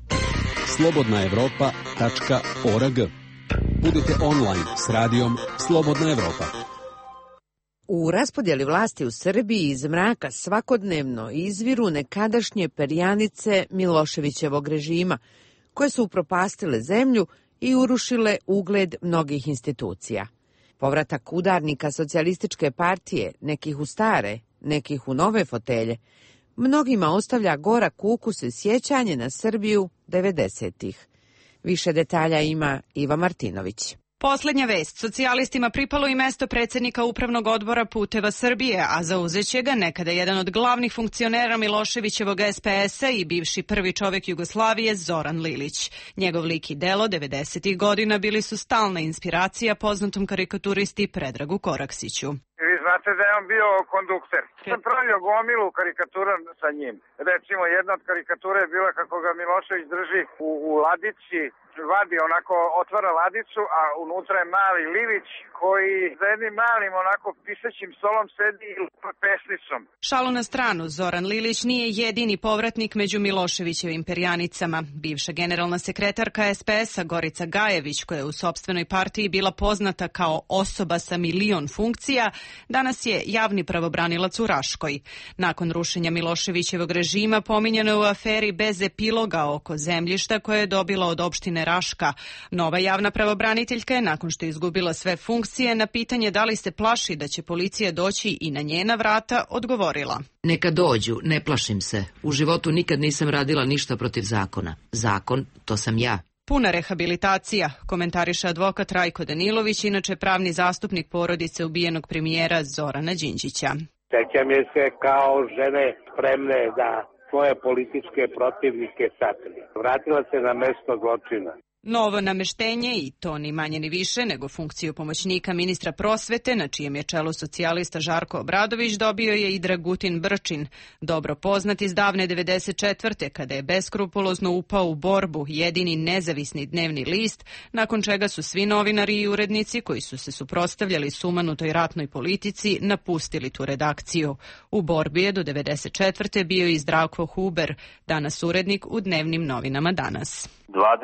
slobodnaevropa.org. Budite online s radijom Slobodna Evropa. U raspodjeli vlasti u Srbiji iz mraka svakodnevno izviru nekadašnje perjanice Miloševićevog režima, koje su upropastile zemlju i urušile ugled mnogih institucija. Povratak udarnika socijalističke partije, nekih u stare, nekih u nove fotelje, mnogima ostavlja gorak ukus i sjećanje na Srbiju 90-ih. Više detalja ima Iva Martinović. Posljednja vest. Socijalistima pripalo i mesto predsjednika Upravnog odbora Puteva Srbije, a zauzeće ga nekada jedan od glavnih funkcionera Miloševićevog SPS-a i bivši prvi čovjek Jugoslavije Zoran Lilić. Njegov lik i delo 90-ih godina bili su stalna inspiracija poznatom karikaturisti Predragu Koraksiću. Vi znate da je on bio kondukter. Sam pravio gomilu karikatura sa njim. Recimo, jedna od karikatura je bila kako ga Milošević drži u ladici, vadi onako, otvara ladicu, a unutra je mali Lilić koji za jednim malim onako pisaćim stolom sedi i pesnicom. Šalu na stranu, Zoran Lilić nije jedini povratnik među Miloševićevim perjanicama. Bivša generalna sekretarka SPS-a Gorica Gajević, koja je u sopstvenoj partiji bila poznata kao osoba sa milion funkcija, danas je javni pravobranilac u Raškoj. Nakon rušenja Miloševićevog režima pominjano je u aferi bez epiloga oko zemljišta koje je dobila od opštine Raška. Nova javna pravobraniteljka je, nakon što je izgubila sve funkcije, na pitanje da li se plaši da će policija doći i na njena vrata, odgovorila: Neka dođu, ne plašim se. U životu nikad nisam radila ništa protiv zakona. Zakon, to sam ja. Puna rehabilitacija, komentariše advokat Rajko Danilović, inače pravni zastupnik porodice ubijenog premijera Zorana Đinđića. Sećam je se kao žene spremne da svoje političke protivnike sakrije. Vratila se na mesto zločina. Novo nameštenje, i to ni manje ni više nego funkciju pomoćnika ministra prosvete, na čijem je čelu socijalista Žarko Obradović, dobio je i Dragutin Brčin, dobro poznat iz davne 94. kada je beskrupulozno upao u Borbu, jedini nezavisni dnevni list, nakon čega su svi novinari i urednici koji su se suprotstavljali sumanutoj ratnoj politici napustili tu redakciju. U Borbi je do 94. bio i Zdravko Huber, danas urednik u dnevnim novinama Danas.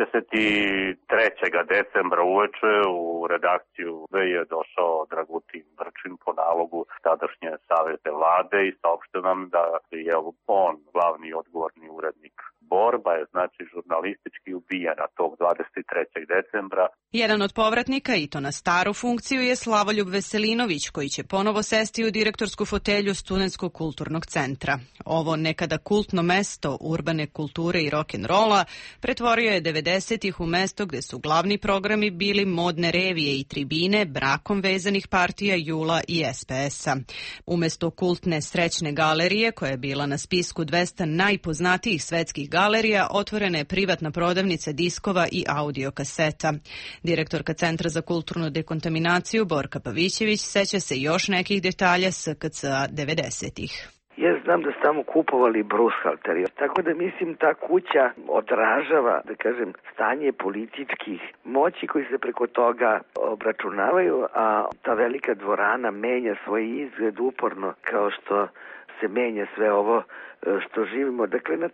23. decembra uveče u redakciju je došao Dragutin Brčin po nalogu tadašnje savezne vlade i saopštio nam da je on glavni odgovorni urednik. Borba je znači žurnalistički ubijena tog 23. decembra. Jedan od povratnika, i to na staru funkciju, je Slavoljub Veselinović, koji će ponovo sesti u direktorsku fotelju Studentskog kulturnog centra. Ovo nekada kultno mesto urbane kulture i rock'n'rolla pretvorio je 90-ih u mesto gde su glavni programi bili modne revije i tribine brakom vezanih partija JUL-a i SPS-a. Umesto kultne Srećne galerije, koja je bila na spisku 200 najpoznatijih svetskih galerija, otvorena je privatna prodavnica diskova i audio kaseta. Direktorka Centra za kulturnu dekontaminaciju Borka Pavićević seća se još nekih detalja SKC-a 90-ih. Ja znam da su tamo kupovali brushalteri, tako da mislim ta kuća odražava, da kažem, stanje političkih moći koji se preko toga obračunavaju, a ta velika dvorana menja svoj izgled uporno kao što se menja sve ovo što živimo. Dakle, na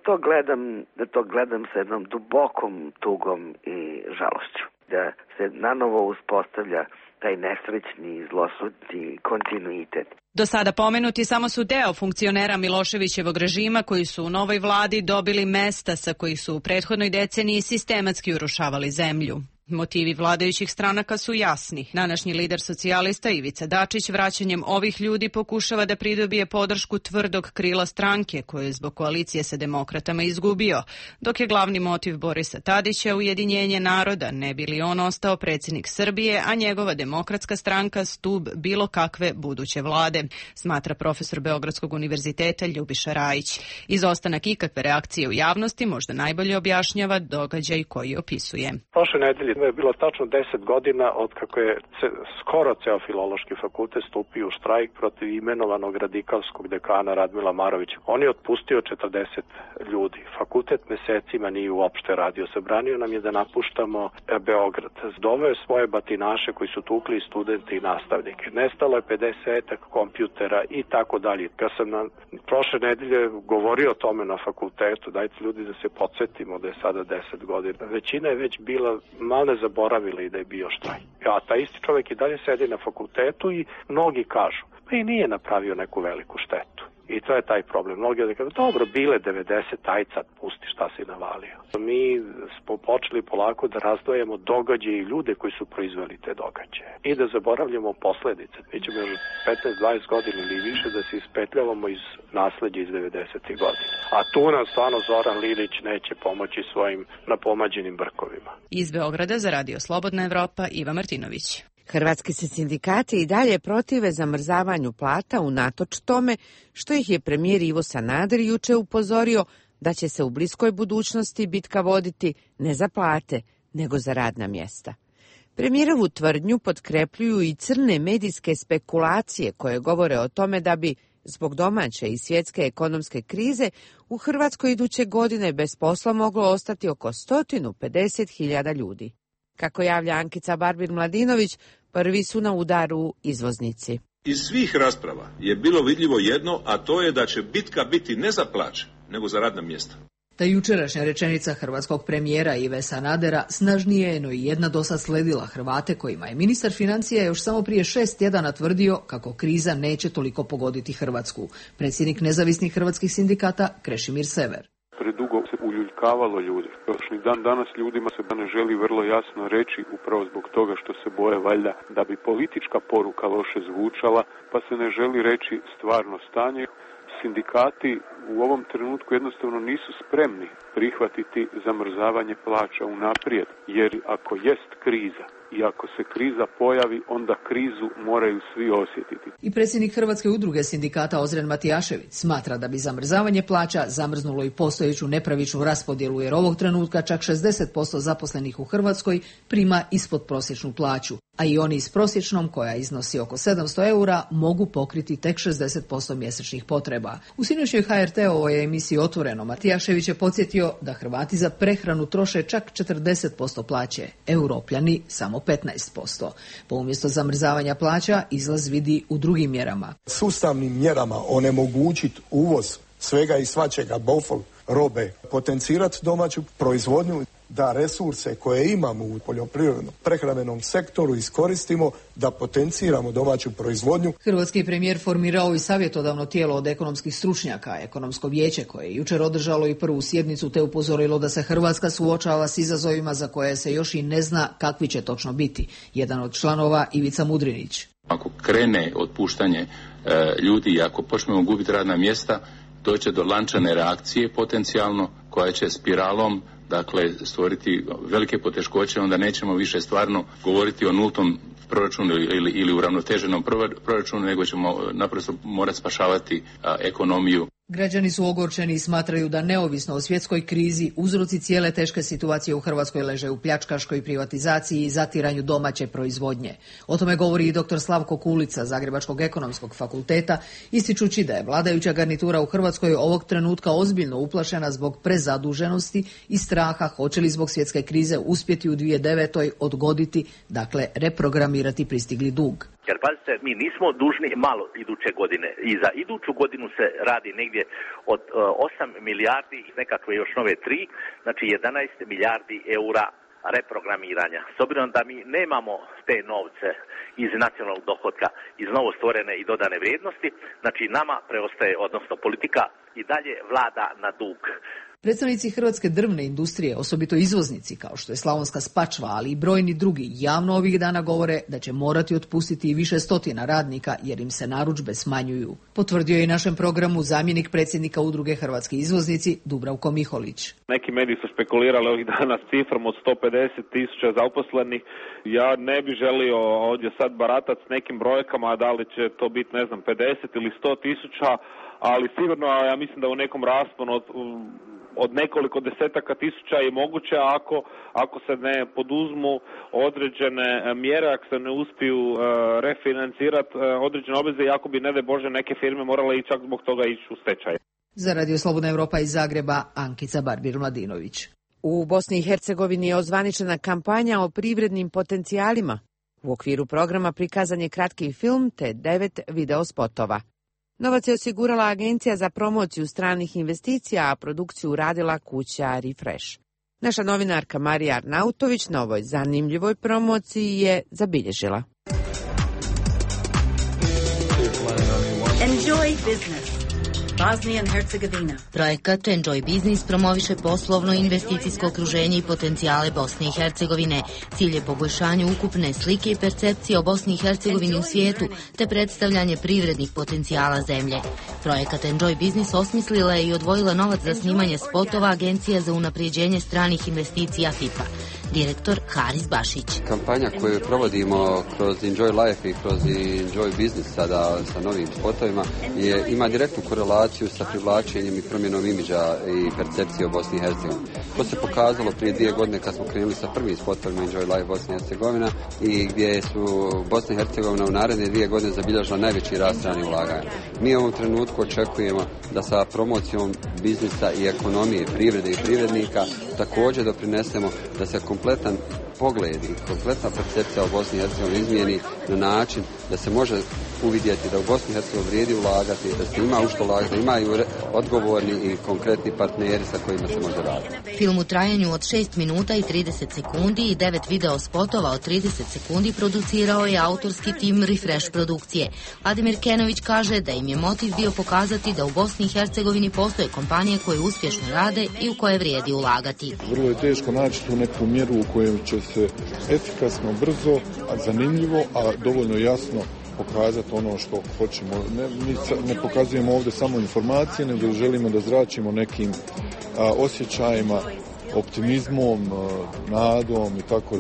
to gledam sa jednom dubokom tugom i žalošću. Da se nanovo uspostavlja taj nesrećni i zlosudni kontinuitet. Do sada pomenuti samo su deo funkcionera Miloševićevog režima koji su u novoj vladi dobili mesta sa kojih su u prethodnoj deceniji sistematski urušavali zemlju. Motivi vladajućih stranaka su jasni. Današnji lider socijalista Ivica Dačić vraćanjem ovih ljudi pokušava da pridobije podršku tvrdog krila stranke koju je zbog koalicije sa demokratama izgubio, dok je glavni motiv Borisa Tadića ujedinjenje naroda, ne bi li on ostao predsjednik Srbije, a njegova demokratska stranka stub bilo kakve buduće vlade, smatra profesor Beogradskog univerziteta Ljubiša Rajić. Izostanak ikakve reakcije u javnosti možda najbolje objašnjava događaj koji opisuje. Prošle nedelje je bilo tačno 10 godina od kako je skoro ceo Filološki fakultet stupio u štrajk protiv imenovanog radikalskog dekana Radmila Marovića. On je otpustio 40 ljudi. Fakultet mesecima nije uopšte radio. Zabranio nam je da napuštamo Beograd. Doveo je svoje batinaše koji su tukli studente i nastavnike. Nestalo je 50 kompjutera i tako dalje. Kad sam prošle nedelje govorio o tome na fakultetu, dajte ljudi da se podsjetimo da je sada 10 godina. Većina je već bila malo zaboravili da je bio štrajk. A ta isti čovjek i dalje sedi na fakultetu i mnogi kažu, pa i nije napravio neku veliku štetu. I to je taj problem. Mnogi da kažu, dobro, bile 90, aj sad pusti šta si navalio. Mi smo počeli polako da razdvajamo događaje i ljude koji su proizveli te događaje. I da zaboravljamo posledice. Mi ćemo još 15-20 godina ili više da se ispetljavamo iz nasleđa iz 90. godina. A tu nam stvarno Zoran Lilić neće pomoći svojim napomađenim brkovima. Iz Beograda za Radio Slobodna Evropa, Iva Martinović. Hrvatski se sindikati i dalje protive zamrzavanju plata unatoč tome što ih je premijer Ivo Sanader juče upozorio da će se u bliskoj budućnosti bitka voditi ne za plate, nego za radna mjesta. Premijerovu tvrdnju potkrepljuju i crne medijske spekulacije koje govore o tome da bi, zbog domaće i svjetske ekonomske krize, u Hrvatskoj iduće godine bez posla moglo ostati oko 150.000 ljudi. Kako javlja Ankica Barbir-Mladinović, prvi su na udaru izvoznici. Iz svih rasprava je bilo vidljivo jedno, a to je da će bitka biti ne za plaće, nego za radna mjesta. Ta jučerašnja rečenica hrvatskog premijera Ive Sanadera snažnije je no i jedna dosad sledila Hrvate kojima je ministar financija još samo prije 6 tjedana tvrdio kako kriza neće toliko pogoditi Hrvatsku. Predsjednik nezavisnih hrvatskih sindikata Krešimir Sever. Predugo se uljuljkavalo ljudi. Još ni dan danas ljudima se ne želi vrlo jasno reći upravo zbog toga što se boje valjda da bi politička poruka loše zvučala, pa se ne želi reći stvarno stanje. Sindikati u ovom trenutku jednostavno nisu spremni prihvatiti zamrzavanje plaća unaprijed, jer ako jest kriza i ako se kriza pojavi, onda krizu moraju svi osjetiti. I predsjednik Hrvatske udruge sindikata Ozren Matijašević smatra da bi zamrzavanje plaća zamrznulo i postojeću nepravičnu raspodjelu, jer ovog trenutka čak 60% zaposlenih u Hrvatskoj prima ispod prosječnu plaću, a i oni s prosječnom, koja iznosi oko 700 eura, mogu pokriti tek 60% mjesečnih potreba. U sinoćnjoj HRT-ovoj emisiji Otvoreno Matijašević je podsjetio da Hrvati za prehranu troše čak 40% plaće, Europljani samo 15%. Pa umjesto zamrzavanja plaća izlaz vidi u drugim mjerama. Sustavnim mjerama onemogućiti uvoz svega i svačega, bofl, robe, potencirati domaću proizvodnju, da resurse koje imamo u poljoprivrednom prehrambenom sektoru iskoristimo, da potenciramo domaću proizvodnju. Hrvatski premijer formirao i savjetodavno tijelo od ekonomskih stručnjaka, Ekonomsko vijeće, koje je jučer održalo i prvu sjednicu te upozorilo da se Hrvatska suočava s izazovima za koje se još i ne zna kakvi će točno biti. Jedan od članova, Ivica Mudrinić. Ako krene otpuštanje ljudi i ako počnemo gubiti radna mjesta, doće do lančane reakcije potencijalno koja će spiralom stvoriti velike poteškoće, onda nećemo više stvarno govoriti o nultom proračunu ili uravnoteženom proračunu, nego ćemo naprosto morati spašavati ekonomiju. Građani su ogorčeni i smatraju da neovisno o svjetskoj krizi, uzroci cijele teške situacije u Hrvatskoj leže u pljačkaškoj privatizaciji i zatiranju domaće proizvodnje. O tome govori i dr. Slavko Kulica, Zagrebačkog ekonomskog fakulteta, ističući da je vladajuća garnitura u Hrvatskoj ovog trenutka ozbiljno uplašena zbog prezaduženosti i straha hoće li zbog svjetske krize uspjeti u 2009. odgoditi, dakle reprogramirati pristigli dug. Jer pazite, mi nismo dužni malo iduće godine i za iduću godinu se radi negdje od 8 milijardi i nekakve još nove 3, znači 11 milijardi eura reprogramiranja. S obzirom da mi nemamo te novce iz nacionalnog dohotka, iz novo stvorene i dodane vrijednosti, znači nama preostaje, odnosno politika i dalje vlada na dug. Predstavnici hrvatske drvne industrije, osobito izvoznici kao što je Slavonska Spačva, ali i brojni drugi, javno ovih dana govore da će morati otpustiti i više stotina radnika jer im se narudžbe smanjuju. Potvrdio je i našem programu zamjenik predsjednika udruge Hrvatski izvoznici Dubravko Miholić. Neki mediji su spekulirali ovih dana s cifrom od 150.000 zaposlenih. Ja ne bih želio ovdje sad baratati s nekim brojkama, da li će to biti 50 ili 100.000, ali sigurno ja mislim da u nekom rasponu od nekoliko desetaka tisuća je moguće ako se ne poduzmu određene mjere, ako se ne uspiju refinancirati određene obveze, jako bi, ne daj Bože, neke firme morale i čak zbog toga ići u stečaj. Za Radio Slobodna Europa iz Zagreba, Ankica Barbir-Mladinović. U Bosni i Hercegovini je ozvaničena kampanja o privrednim potencijalima. U okviru programa prikazan je kratki film te 9 videospotova. Novac je osigurala Agencija za promociju stranih investicija, a produkciju radila kuća Refresh. Naša novinarka Marija Arnautović na ovoj zanimljivoj promociji je zabilježila. Enjoy business. Bosnia and Herzegovina. Projekat Enjoy Business promoviše poslovno investicijsko okruženje i potencijale Bosne i Hercegovine. Cilj je poboljšanje ukupne slike i percepcije o Bosni i Hercegovini u svijetu, te predstavljanje privrednih potencijala zemlje. Projekat Enjoy Business osmislila je i odvojila novac za snimanje spotova Agencija za unapređenje stranih investicija FIPA. Direktor Haris Bašić. Kampanja koju provodimo kroz Enjoy Life i kroz Enjoy Business sada sa novim spotovima ima direktnu korelaciju sa privlačenjem i promjenom imidža i percepcije o Bosni i Hercegovini. To se pokazalo prije 2 godine kad smo krenuli sa prvim spotovima Enjoy Life Bosna i Hercegovina i gdje su Bosna i Hercegovina u naredne 2 godine zabilježila najveći rast stranih ulaganja. Mi u ovom trenutku očekujemo da sa promocijom biznisa i ekonomije, privrede i privrednika također doprinesemo da se kompletan pogled i kompletna percepcija o Bosni i Hercegovini izmijeni na način da se može uvidjeti da u Bosni i Hercegovini vrijedi ulagati, da se ima u što ulagati, da imaju odgovorni i konkretni partneri sa kojima se može raditi. Film u trajanju od 6 minuta i 30 sekundi i 9 video spotova od 30 sekundi producirao je autorski tim Refresh produkcije. Vladimir Kenović kaže da im je motiv bio pokazati da u Bosni i Hercegovini postoje kompanije koje uspješno rade i u koje vrijedi ulagati. Vrlo je teško naći tu neku mjeru u kojoj će se efikasno, brzo, a zanimljivo, a dovoljno jasno pokazati ono što hoćemo. Ne pokazujemo ovdje samo informacije, nego želimo da zračimo nekim osjećajima, optimizmom, nadom i tako dalje.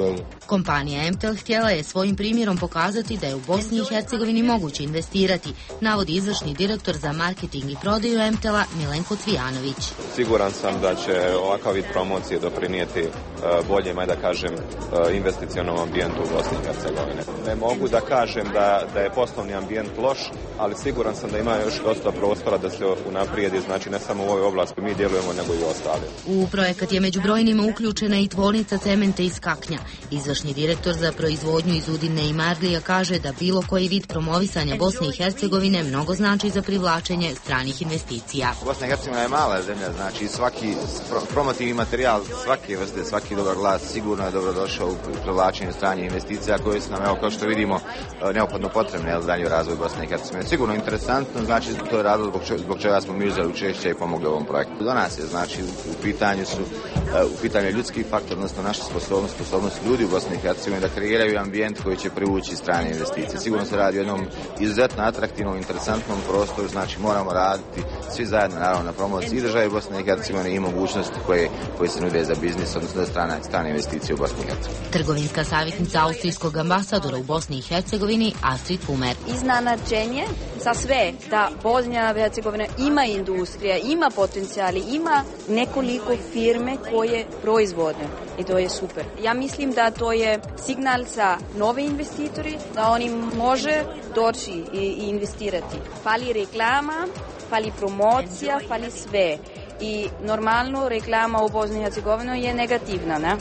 Kompanija MTEL htjela je svojim primjerom pokazati da je u Bosni i Hercegovini moguće investirati, navodi izvršni direktor za marketing i prodaju MTEL-a Milenko Cvijanović. Siguran sam da će ovakav vid promocije doprinijeti boljem, da kažem, investicionom ambijentu u Bosni i Hercegovine. Ne mogu da kažem da je poslovni ambijent loš, ali siguran sam da ima još dosta prostora da se unaprijedi, znači ne samo u ovoj oblasti mi djelujemo, nego i ostali. U projekat je među brojnima uključena i tvornica cementa iz Kaknja. Izvršni direktor za proizvodnju iz Udine i Marlija kaže da bilo koji vid promovisanja Bosne i Hercegovine mnogo znači za privlačenje stranih investicija. Bosna i Hercegovina je mala zemlja, znači svaki promotivni materijal, svake vrste, svaki dobar glas sigurno je dobrodošao u privlačenju stranih investicija koje su nam, evo, kao što vidimo, neophodno potrebne za dalji razvoj Bosne i Hercegovine. Sigurno interesantno, znači to je razlog zbog čega smo mi uzeli učešće i pomogli ovom projektu. Do nas je, znači, u pitanju ljudski faktor, odnosno naša sposobnost ljudi u Bosni i Hercegovini da kreiraju ambijent koji će privući strane investicije. Sigurno se radi o jednom izuzetno atraktivnom, interesantnom prostoru, znači moramo raditi svi zajedno, naravno, na promociji države Bosne i Hercegovine i mogućnosti koje se nude za biznis, odnosno za strane investicije u Bosni i Hercegovini. Trgovinska savjetnica austrijskog ambasadora u Bosni i Hercegovini Astrid Fumer. Iznenađenje za sve da Bosna i Hercegovina ima industrija, ima potencijali, ima nekoliko firme koje proizvode i to je super. Ja mislim da to je signal za nove investitori da oni može doći i investirati. Fali reklama, fali promocija, fali sve. I normalno reklama u Bosni i Hercegovini je negativna, ne?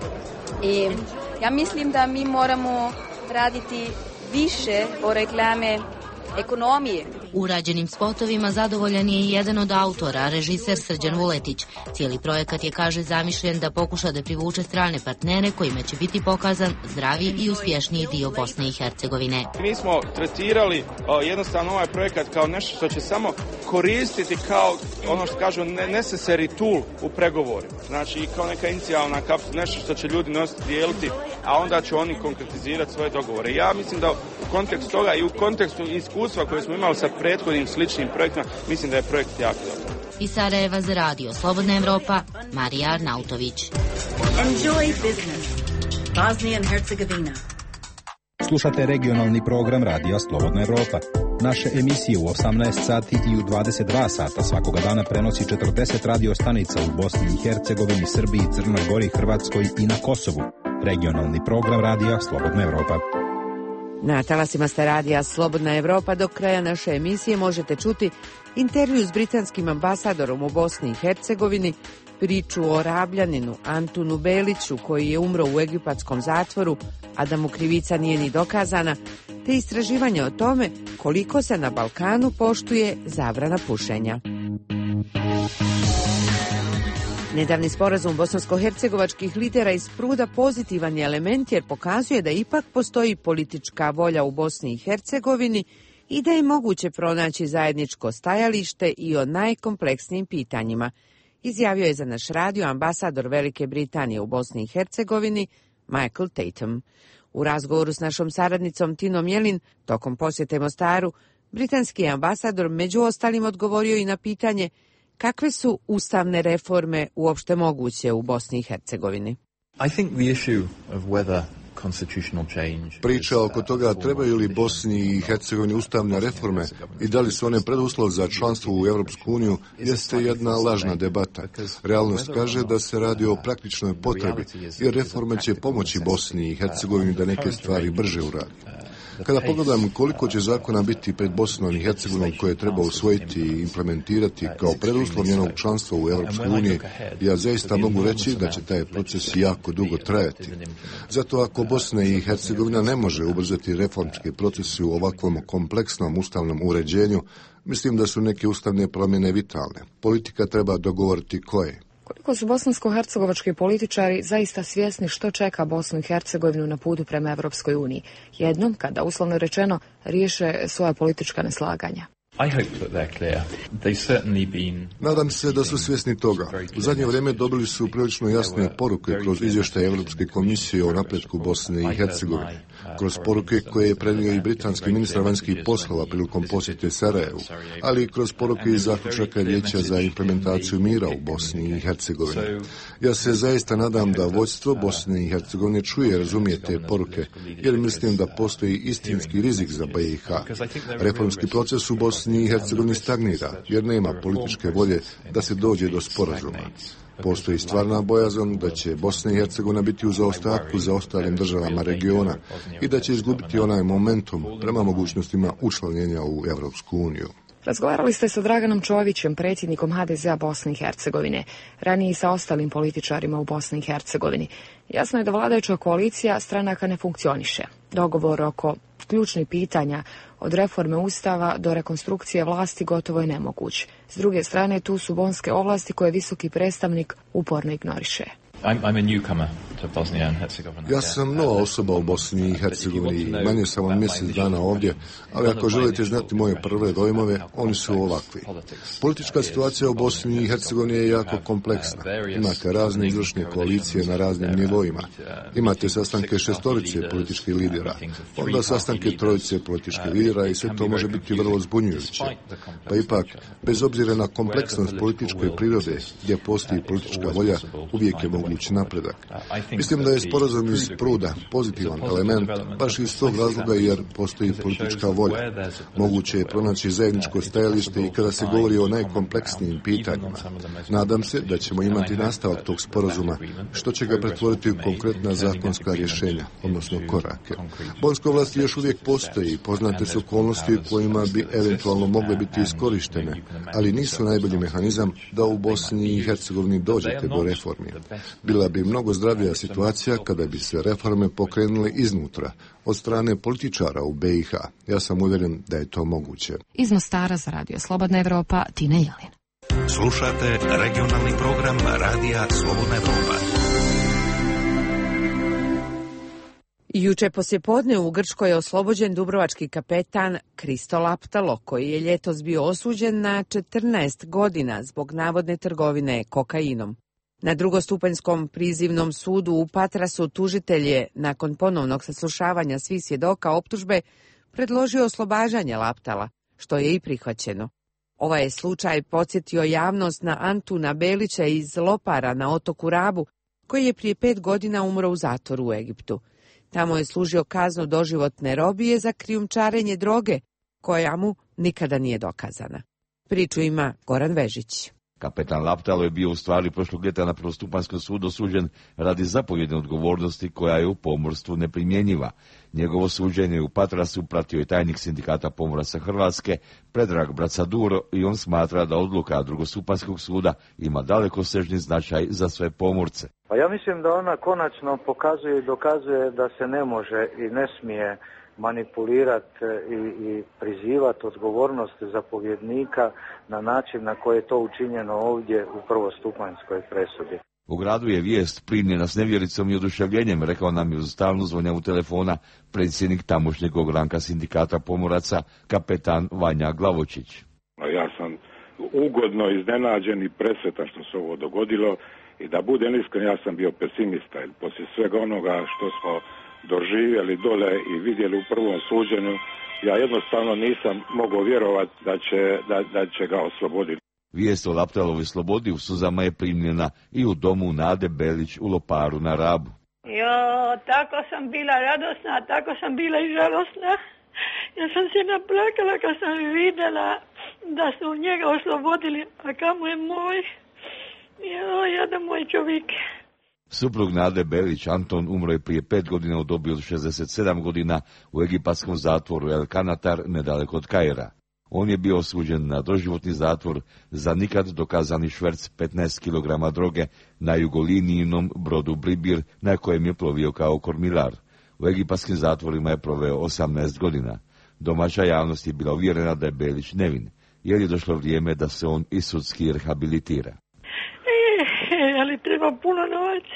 I ja mislim da mi moramo raditi više o reklame ekonomije. Urađenim spotovima zadovoljan je i jedan od autora, režiser Srđan Vuletić. Cijeli projekat je, kaže, zamišljen da pokuša da privuče strane partnere kojima će biti pokazan zdraviji i uspješniji dio Bosne i Hercegovine. Mi smo tretirali jednostavno ovaj projekat kao nešto što će samo koristiti kao ono što kažu necessary tool u pregovorima. Znači kao neka inicijalna kapsula, nešto što će ljudi nositi, dijeliti, a onda će oni konkretizirati svoje dogovore. Ja mislim da u kontekstu toga i u kontekstu iskustva koje smo imali sa prethodnim sličnim projektima, mislim da je projekt jako dobar. Iz Sarajeva za radio Slobodna Evropa, Marija Arnautović. Enjoy business. Bosnia and Herzegovina. Slušate regionalni program radija Slobodna Evropa. Naše emisije u 18 sati i u 22 sata svakoga dana prenosi 40 radio stanica u Bosni i Hercegovini, Srbiji, Crnoj Gori, Hrvatskoj i na Kosovu. Regionalni program radija Slobodna Evropa. Na talasima ste radija Slobodna Evropa. Do kraja naše emisije možete čuti intervju s britanskim ambasadorom u Bosni i Hercegovini, priču o Rabljaninu Antunu Beliću koji je umro u egipatskom zatvoru, a da mu krivica nije ni dokazana, te istraživanje o tome koliko se na Balkanu poštuje zabrana pušenja. Nedavni sporazum bosansko-hercegovačkih lidera iz Pruda pozitivan je element jer pokazuje da ipak postoji politička volja u Bosni i Hercegovini i da je moguće pronaći zajedničko stajalište i o najkompleksnijim pitanjima, izjavio je za naš radio ambasador Velike Britanije u Bosni i Hercegovini Michael Tatum. U razgovoru s našom saradnicom Tinom Jelin tokom posjete Mostaru, britanski ambasador među ostalim odgovorio i na pitanje kakve su ustavne reforme uopšte moguće u Bosni i Hercegovini. Priča oko toga trebaju li Bosni i Hercegovini ustavne reforme i da li su one preduslov za članstvo u Europsku uniju jeste jedna lažna debata. Realnost kaže da se radi o praktičnoj potrebi jer reforme će pomoći Bosni i Hercegovini da neke stvari brže uradi. Kada pogledam koliko će zakona biti pred Bosnom i Hercegovinom koje treba usvojiti i implementirati kao preduslov njenog članstva u Europskoj uniji, ja zaista mogu reći da će taj proces jako dugo trajati. Zato ako Bosna i Hercegovina ne može ubrzati reformske procese u ovakvom kompleksnom ustavnom uređenju, mislim da su neke ustavne promjene vitalne. Politika treba dogovoriti koje. Koliko su bosansko-hercegovački političari zaista svjesni što čeka Bosnu i Hercegovinu na putu prema Evropskoj uniji, jednom kada, uslovno rečeno, riješe svoja politička neslaganja? Nadam se da su svjesni toga. U zadnje vrijeme dobili su prilično jasne poruke kroz izvještaj Europske komisije o napretku Bosne i Hercegovine. kroz poruke koje je prenio i britanski ministar vanjskih poslova prilikom posjete Sarajevu, ali i kroz poruke i zaključaka Vijeća za implementaciju mira u Bosni i Hercegovini. Ja se zaista nadam da vodstvo Bosne i Hercegovine čuje i razumije te poruke, jer mislim da postoji istinski rizik za BiH. Reformski proces u Bosni i Hercegovini stagnira, jer nema političke volje da se dođe do sporazuma. Postoji stvarna bojazan da će Bosna i Hercegovina biti u zaostatku za ostalim državama regiona i da će izgubiti onaj momentum prema mogućnostima učlanjenja u Europsku uniju. Razgovarali ste sa Draganom Čovićem, predsjednikom HDZ-a Bosne i Hercegovine, ranije i sa ostalim političarima u Bosni i Hercegovini. Jasno je da vladajuća koalicija stranaka ne funkcioniše. Dogovor oko ključnih pitanja, od reforme Ustava do rekonstrukcije vlasti, gotovo je nemoguć. S druge strane, tu su bonske ovlasti koje visoki predstavnik uporno ignoriše. Ja sam nova osoba u Bosni i Hercegovini, manje sam vam mjesec dana ovdje, ali ako želite znati moje prve dojmove, oni su ovakvi. Politička situacija u Bosni i Hercegovini je jako kompleksna. Imate razne izvršne koalicije na raznim nivoima. Imate sastanke šestorice političkih lidera, onda sastanke trojice političkih lidera i sve to može biti vrlo zbunjujuće. Pa ipak, bez obzira na kompleksnost političke prirode, gdje postoji politička volja, uvijek je moguć napredak. Mislim da je sporazum iz Pruda pozitivan element, baš iz tog razloga jer postoji politička volja. Moguće je pronaći zajedničko stajalište i kada se govori o najkompleksnijim pitanjima. Nadam se da ćemo imati nastavak tog sporazuma, što će ga pretvoriti u konkretna zakonska rješenja, odnosno korake. Bonske vlasti još uvijek postoji i poznate su okolnosti u kojima bi eventualno mogle biti iskorištene, ali nisu najbolji mehanizam da u Bosni i Hercegovini dođete do reformi. Bila bi mnogo zdravija situacija kada bi se reforme pokrenule iznutra, od strane političara u BiH. Ja sam uvjeren da je to moguće. Iz Mostara za Radio Slobodna Evropa, Tina Jelin. Slušate regionalni program Radija Slobodna Evropa. Juče poslijepodne u Grčkoj je oslobođen dubrovački kapetan Kristo Laptalo, koji je ljetos bio osuđen na 14 godina zbog navodne trgovine kokainom. Na drugostupanjskom prizivnom sudu u Patrasu tužitelj je, nakon ponovnog saslušavanja svih svjedoka optužbe, predložio oslobađanje Laptala, što je i prihvaćeno. Ovaj je slučaj podsjetio javnost na Antuna Belića iz Lopara na otoku Rabu, koji je prije 5 godina umro u zatvoru u Egiptu. Tamo je služio kaznu doživotne robije za krijumčarenje droge, koja mu nikada nije dokazana. Priču ima Goran Vežić. Kapetan Laptalo je bio u stvari prošlog ljeta na prvostupanjskom sudu osuđen radi zapovjedne odgovornosti koja je u pomorstvu neprimjenjiva. Njegovo suđenje u Patrasu pratio je tajnik sindikata pomoraca Hrvatske Predrag Bracaduro i on smatra da odluka drugostupanjskog suda ima dalekosežni značaj za sve pomorce. Pa ja mislim da ona konačno pokazuje i dokazuje da se ne može i ne smije manipulirati i prizivati odgovornost zapovjednika na način na koji je to učinjeno ovdje u prvostupanjskoj presudi. U gradu je vijest primljena s nevjericom i oduševljenjem, rekao nam je uz stalnu zvonjavu telefona predsjednik tamošnjeg ogranka sindikata pomoraca, kapetan Vanja Glavočić. Ja sam ugodno iznenađen i presretan što se ovo dogodilo i da budem iskren, ja sam bio pesimista, jer poslije svega onoga što smo doživjeli dole i vidjeli u prvom suđenju, ja jednostavno nisam mogao vjerovati da će ga osloboditi. Vijest o Laptalovoj slobodi u suzama je primljena i u domu Nade Belić u Loparu na Rabu. Tako sam bila radosna, tako sam bila i žalosna. Ja sam se naplakala kad sam vidjela da su njega oslobodili, a kamo je moj? Jedan moj čovjek. Suprug Nade Belić, Anton, umro je prije 5 godina u dobi od 67 godina u egipatskom zatvoru El Kanatar, nedaleko od Kaira. On je bio osuđen na doživotni zatvor za nikad dokazani šverc 15 kg droge na jugolinijnom brodu Bribir, na kojem je plovio kao kormilar. U egipatskim zatvorima je proveo 18 godina. Domaća javnost je bila uvjerena da je Belić nevin, jer je došlo vrijeme da se on i sudski rehabilitira. Ali treba puno novaca.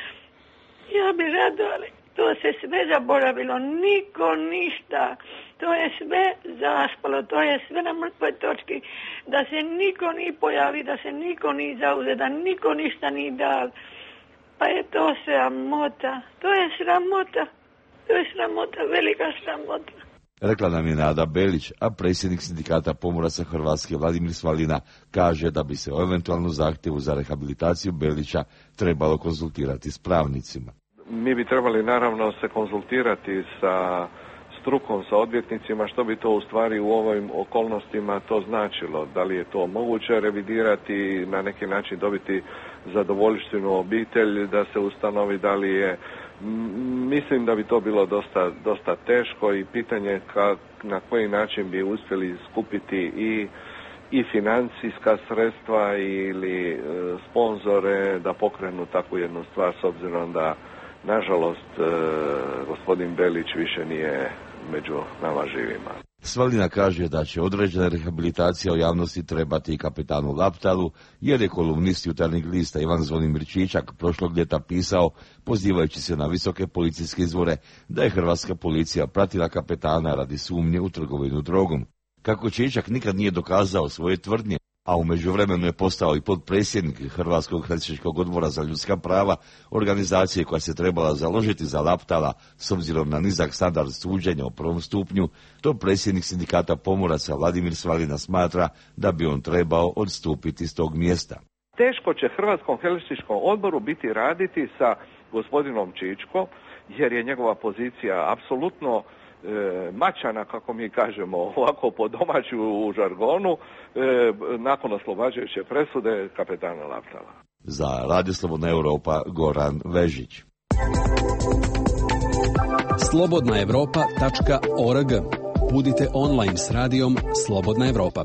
Ja bi rado, ali to se sve zaboravilo. Niko ništa. To je sve zaspalo. To je sve na mrtvoj točki. Da se niko ni pojavi, da se niko ni zauze, da niko ništa ni dal. Pa je to sramota. To je sramota. To je sramota, velika sramota. Rekla nam je Nada Belić, a predsjednik sindikata pomoraca Hrvatske Vladimir Svalina kaže da bi se o eventualnom zahtjevu za rehabilitaciju Belića trebalo konzultirati s pravnicima. Mi bi trebali naravno se konzultirati sa strukom, sa odvjetnicima, što bi to u stvari u ovim okolnostima to značilo. Da li je to moguće revidirati, na neki način dobiti zadovoljštinu obitelj, da se ustanovi da li je. Mislim da bi to bilo dosta teško i pitanje na koji način bi uspjeli skupiti i financijska sredstva ili sponzore da pokrenu takvu jednu stvar, s obzirom da nažalost gospodin Belić više nije među nama živima. Svalina kaže da će određena rehabilitacija u javnosti trebati i kapetanu Laptalu, jer je kolumnist Jutarnjeg lista Ivan Zvonimir Čičak prošlog ljeta pisao, pozivajući se na visoke policijske izvore, da je hrvatska policija pratila kapetana radi sumnje u trgovinu drogom. Kako Čičak nikad nije dokazao svoje tvrdnje, a u međuvremenu je postao i potpredsjednik Hrvatskog helsinškog odbora za ljudska prava, organizacije koja se trebala založiti za Laptala s obzirom na nizak standard suđenja u prvom stupnju, to predsjednik sindikata pomoraca Vladimir Svalina smatra da bi on trebao odstupiti s tog mjesta. Teško će Hrvatskom helsinškom odboru biti raditi sa gospodinom Čičkom, jer je njegova pozicija apsolutno mačana, kako mi kažemo, ovako po domaću u žargonu, nakon oslobađajuće presude kapetana Laptala. Za Radio Slobodna Europa, Goran Vežić. slobodnaevropa.org. Budite online s radijom Slobodna Evropa.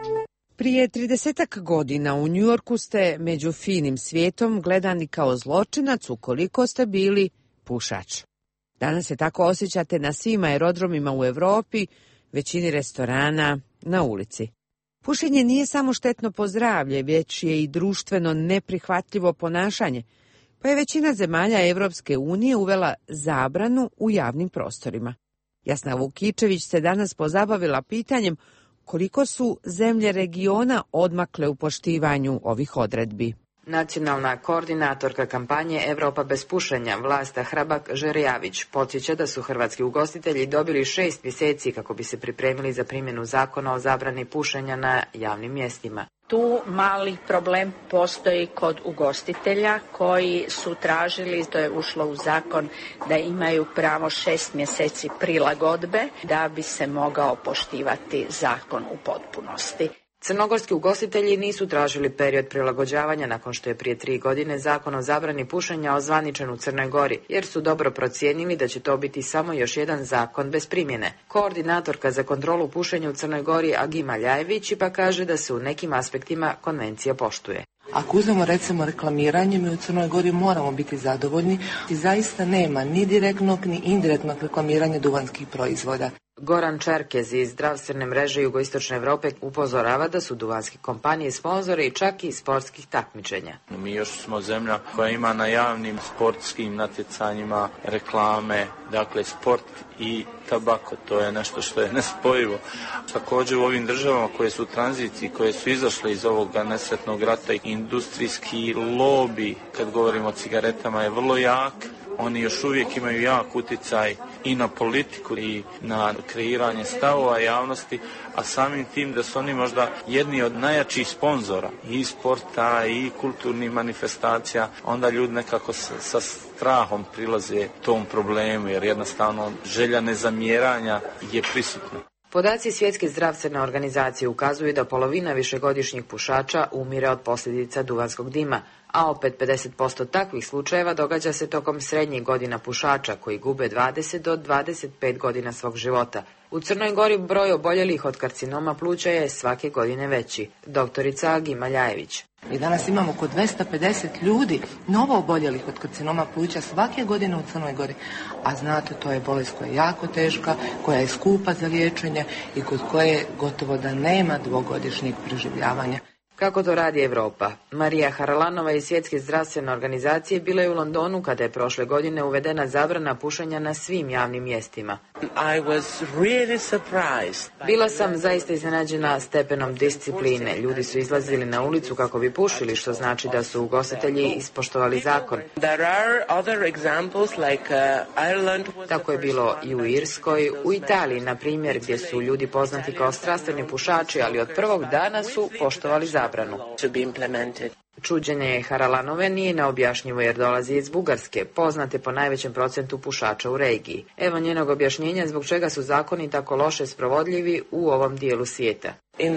Prije 30 godina u Njujorku ste među finim svijetom gledani kao zločinac ukoliko ste bili pušač. Danas se tako osjećate na svim aerodromima u Europi, većini restorana, na ulici. Pušenje nije samo štetno po zdravlje, već je i društveno neprihvatljivo ponašanje, pa je većina zemalja Evropske unije uvela zabranu u javnim prostorima. Jasna Vukičević se danas pozabavila pitanjem koliko su zemlje regiona odmakle u poštivanju ovih odredbi. Nacionalna koordinatorka kampanje Evropa bez pušenja, Vlasta Hrabak-Žerjavić, podsjeća da su hrvatski ugostitelji dobili 6 mjeseci kako bi se pripremili za primjenu zakona o zabrani pušenja na javnim mjestima. Tu mali problem postoji kod ugostitelja koji su tražili, to je ušlo u zakon, da imaju pravo 6 mjeseci prilagodbe da bi se mogao poštivati zakon u potpunosti. Crnogorski ugostitelji nisu tražili period prilagođavanja nakon što je prije 3 godine zakon o zabrani pušenja ozvaničen u Crnoj Gori, jer su dobro procijenili da će to biti samo još jedan zakon bez primjene. Koordinatorka za kontrolu pušenja u Crnoj Gori Agima Ljajević pa kaže da se u nekim aspektima konvencija poštuje. Ako uzmemo recimo reklamiranje, mi u Crnoj Gori moramo biti zadovoljni i zaista nema ni direktnog ni indirektnog reklamiranja duvanskih proizvoda. Goran Čerkez iz zdravstvene mreže Jugoistočne Europe upozorava da su duvanske kompanije sponzore i čak i sportskih takmičenja. Mi još smo zemlja koja ima na javnim sportskim natjecanjima reklame, dakle sport i tabako, to je nešto što je nespojivo. Također u ovim državama koje su u tranziciji, koje su izašle iz ovoga nesretnog rata, industrijski lobi, kad govorimo o cigaretama, je vrlo jak. Oni još uvijek imaju jak utjecaj i na politiku i na kreiranje stavova javnosti, a samim tim da su oni možda jedni od najjačih sponzora i sporta i kulturnih manifestacija, onda ljudi nekako sa strahom prilaze tom problemu, jer jednostavno želja nezamjeranja je prisutna. Podaci Svjetske zdravstvene organizacije ukazuju da polovina višegodišnjih pušača umire od posljedica duvanskog dima, a opet 50% takvih slučajeva događa se tokom srednjih godina pušača koji gube 20 do 25 godina svog života. U Crnoj Gori broj oboljelih od karcinoma pluća je svake godine veći. Doktorica Agima Ljajević. Mi danas imamo oko 250 ljudi novo oboljelih od karcinoma pluća svake godine u Crnoj Gori. A znate, to je bolest koja je jako teška, koja je skupa za liječenje i kod koje gotovo da nema dvogodišnjeg preživljavanja. Kako to radi Europa? Marija Haralanova iz Svjetske zdravstvene organizacije bila je u Londonu kada je prošle godine uvedena zabrana pušenja na svim javnim mjestima. Bila sam zaista iznenađena stepenom discipline. Ljudi su izlazili na ulicu kako bi pušili, što znači da su ugostitelji ispoštovali zakon. Tako je bilo i u Irskoj, u Italiji, na primjer, gdje su ljudi poznati kao strastveni pušači, ali od prvog dana su poštovali zabranu. Čuđenje Haralanove nije neobjašnjivo jer dolazi iz Bugarske, poznate po najvećem procentu pušača u regiji. Evo njenog objašnjenja zbog čega su zakoni tako loše sprovodljivi u ovom dijelu svijeta.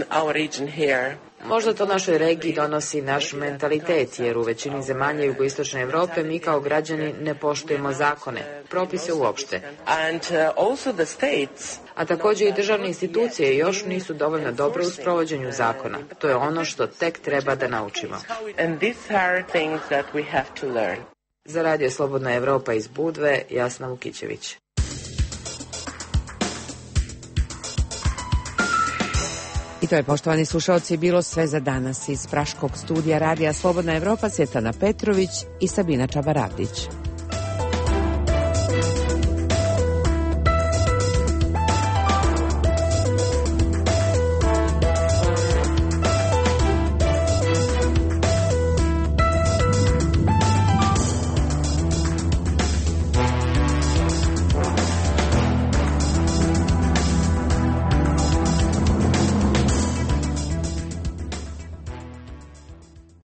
Možda to našoj regiji donosi naš mentalitet, jer u većini zemalja jugoistočne Europe mi kao građani ne poštujemo zakone, propise uopšte. A također i državne institucije još nisu dovoljno dobre u sprovođenju zakona. To je ono što tek treba da naučimo. Za Radio Slobodna Evropa iz Budve, Jasna Vukićević. I to je, poštovani slušalci, bilo sve za danas iz praškog studija Radija Slobodna Evropa, Svjetlana Petrović i Sabina Čabaravdić.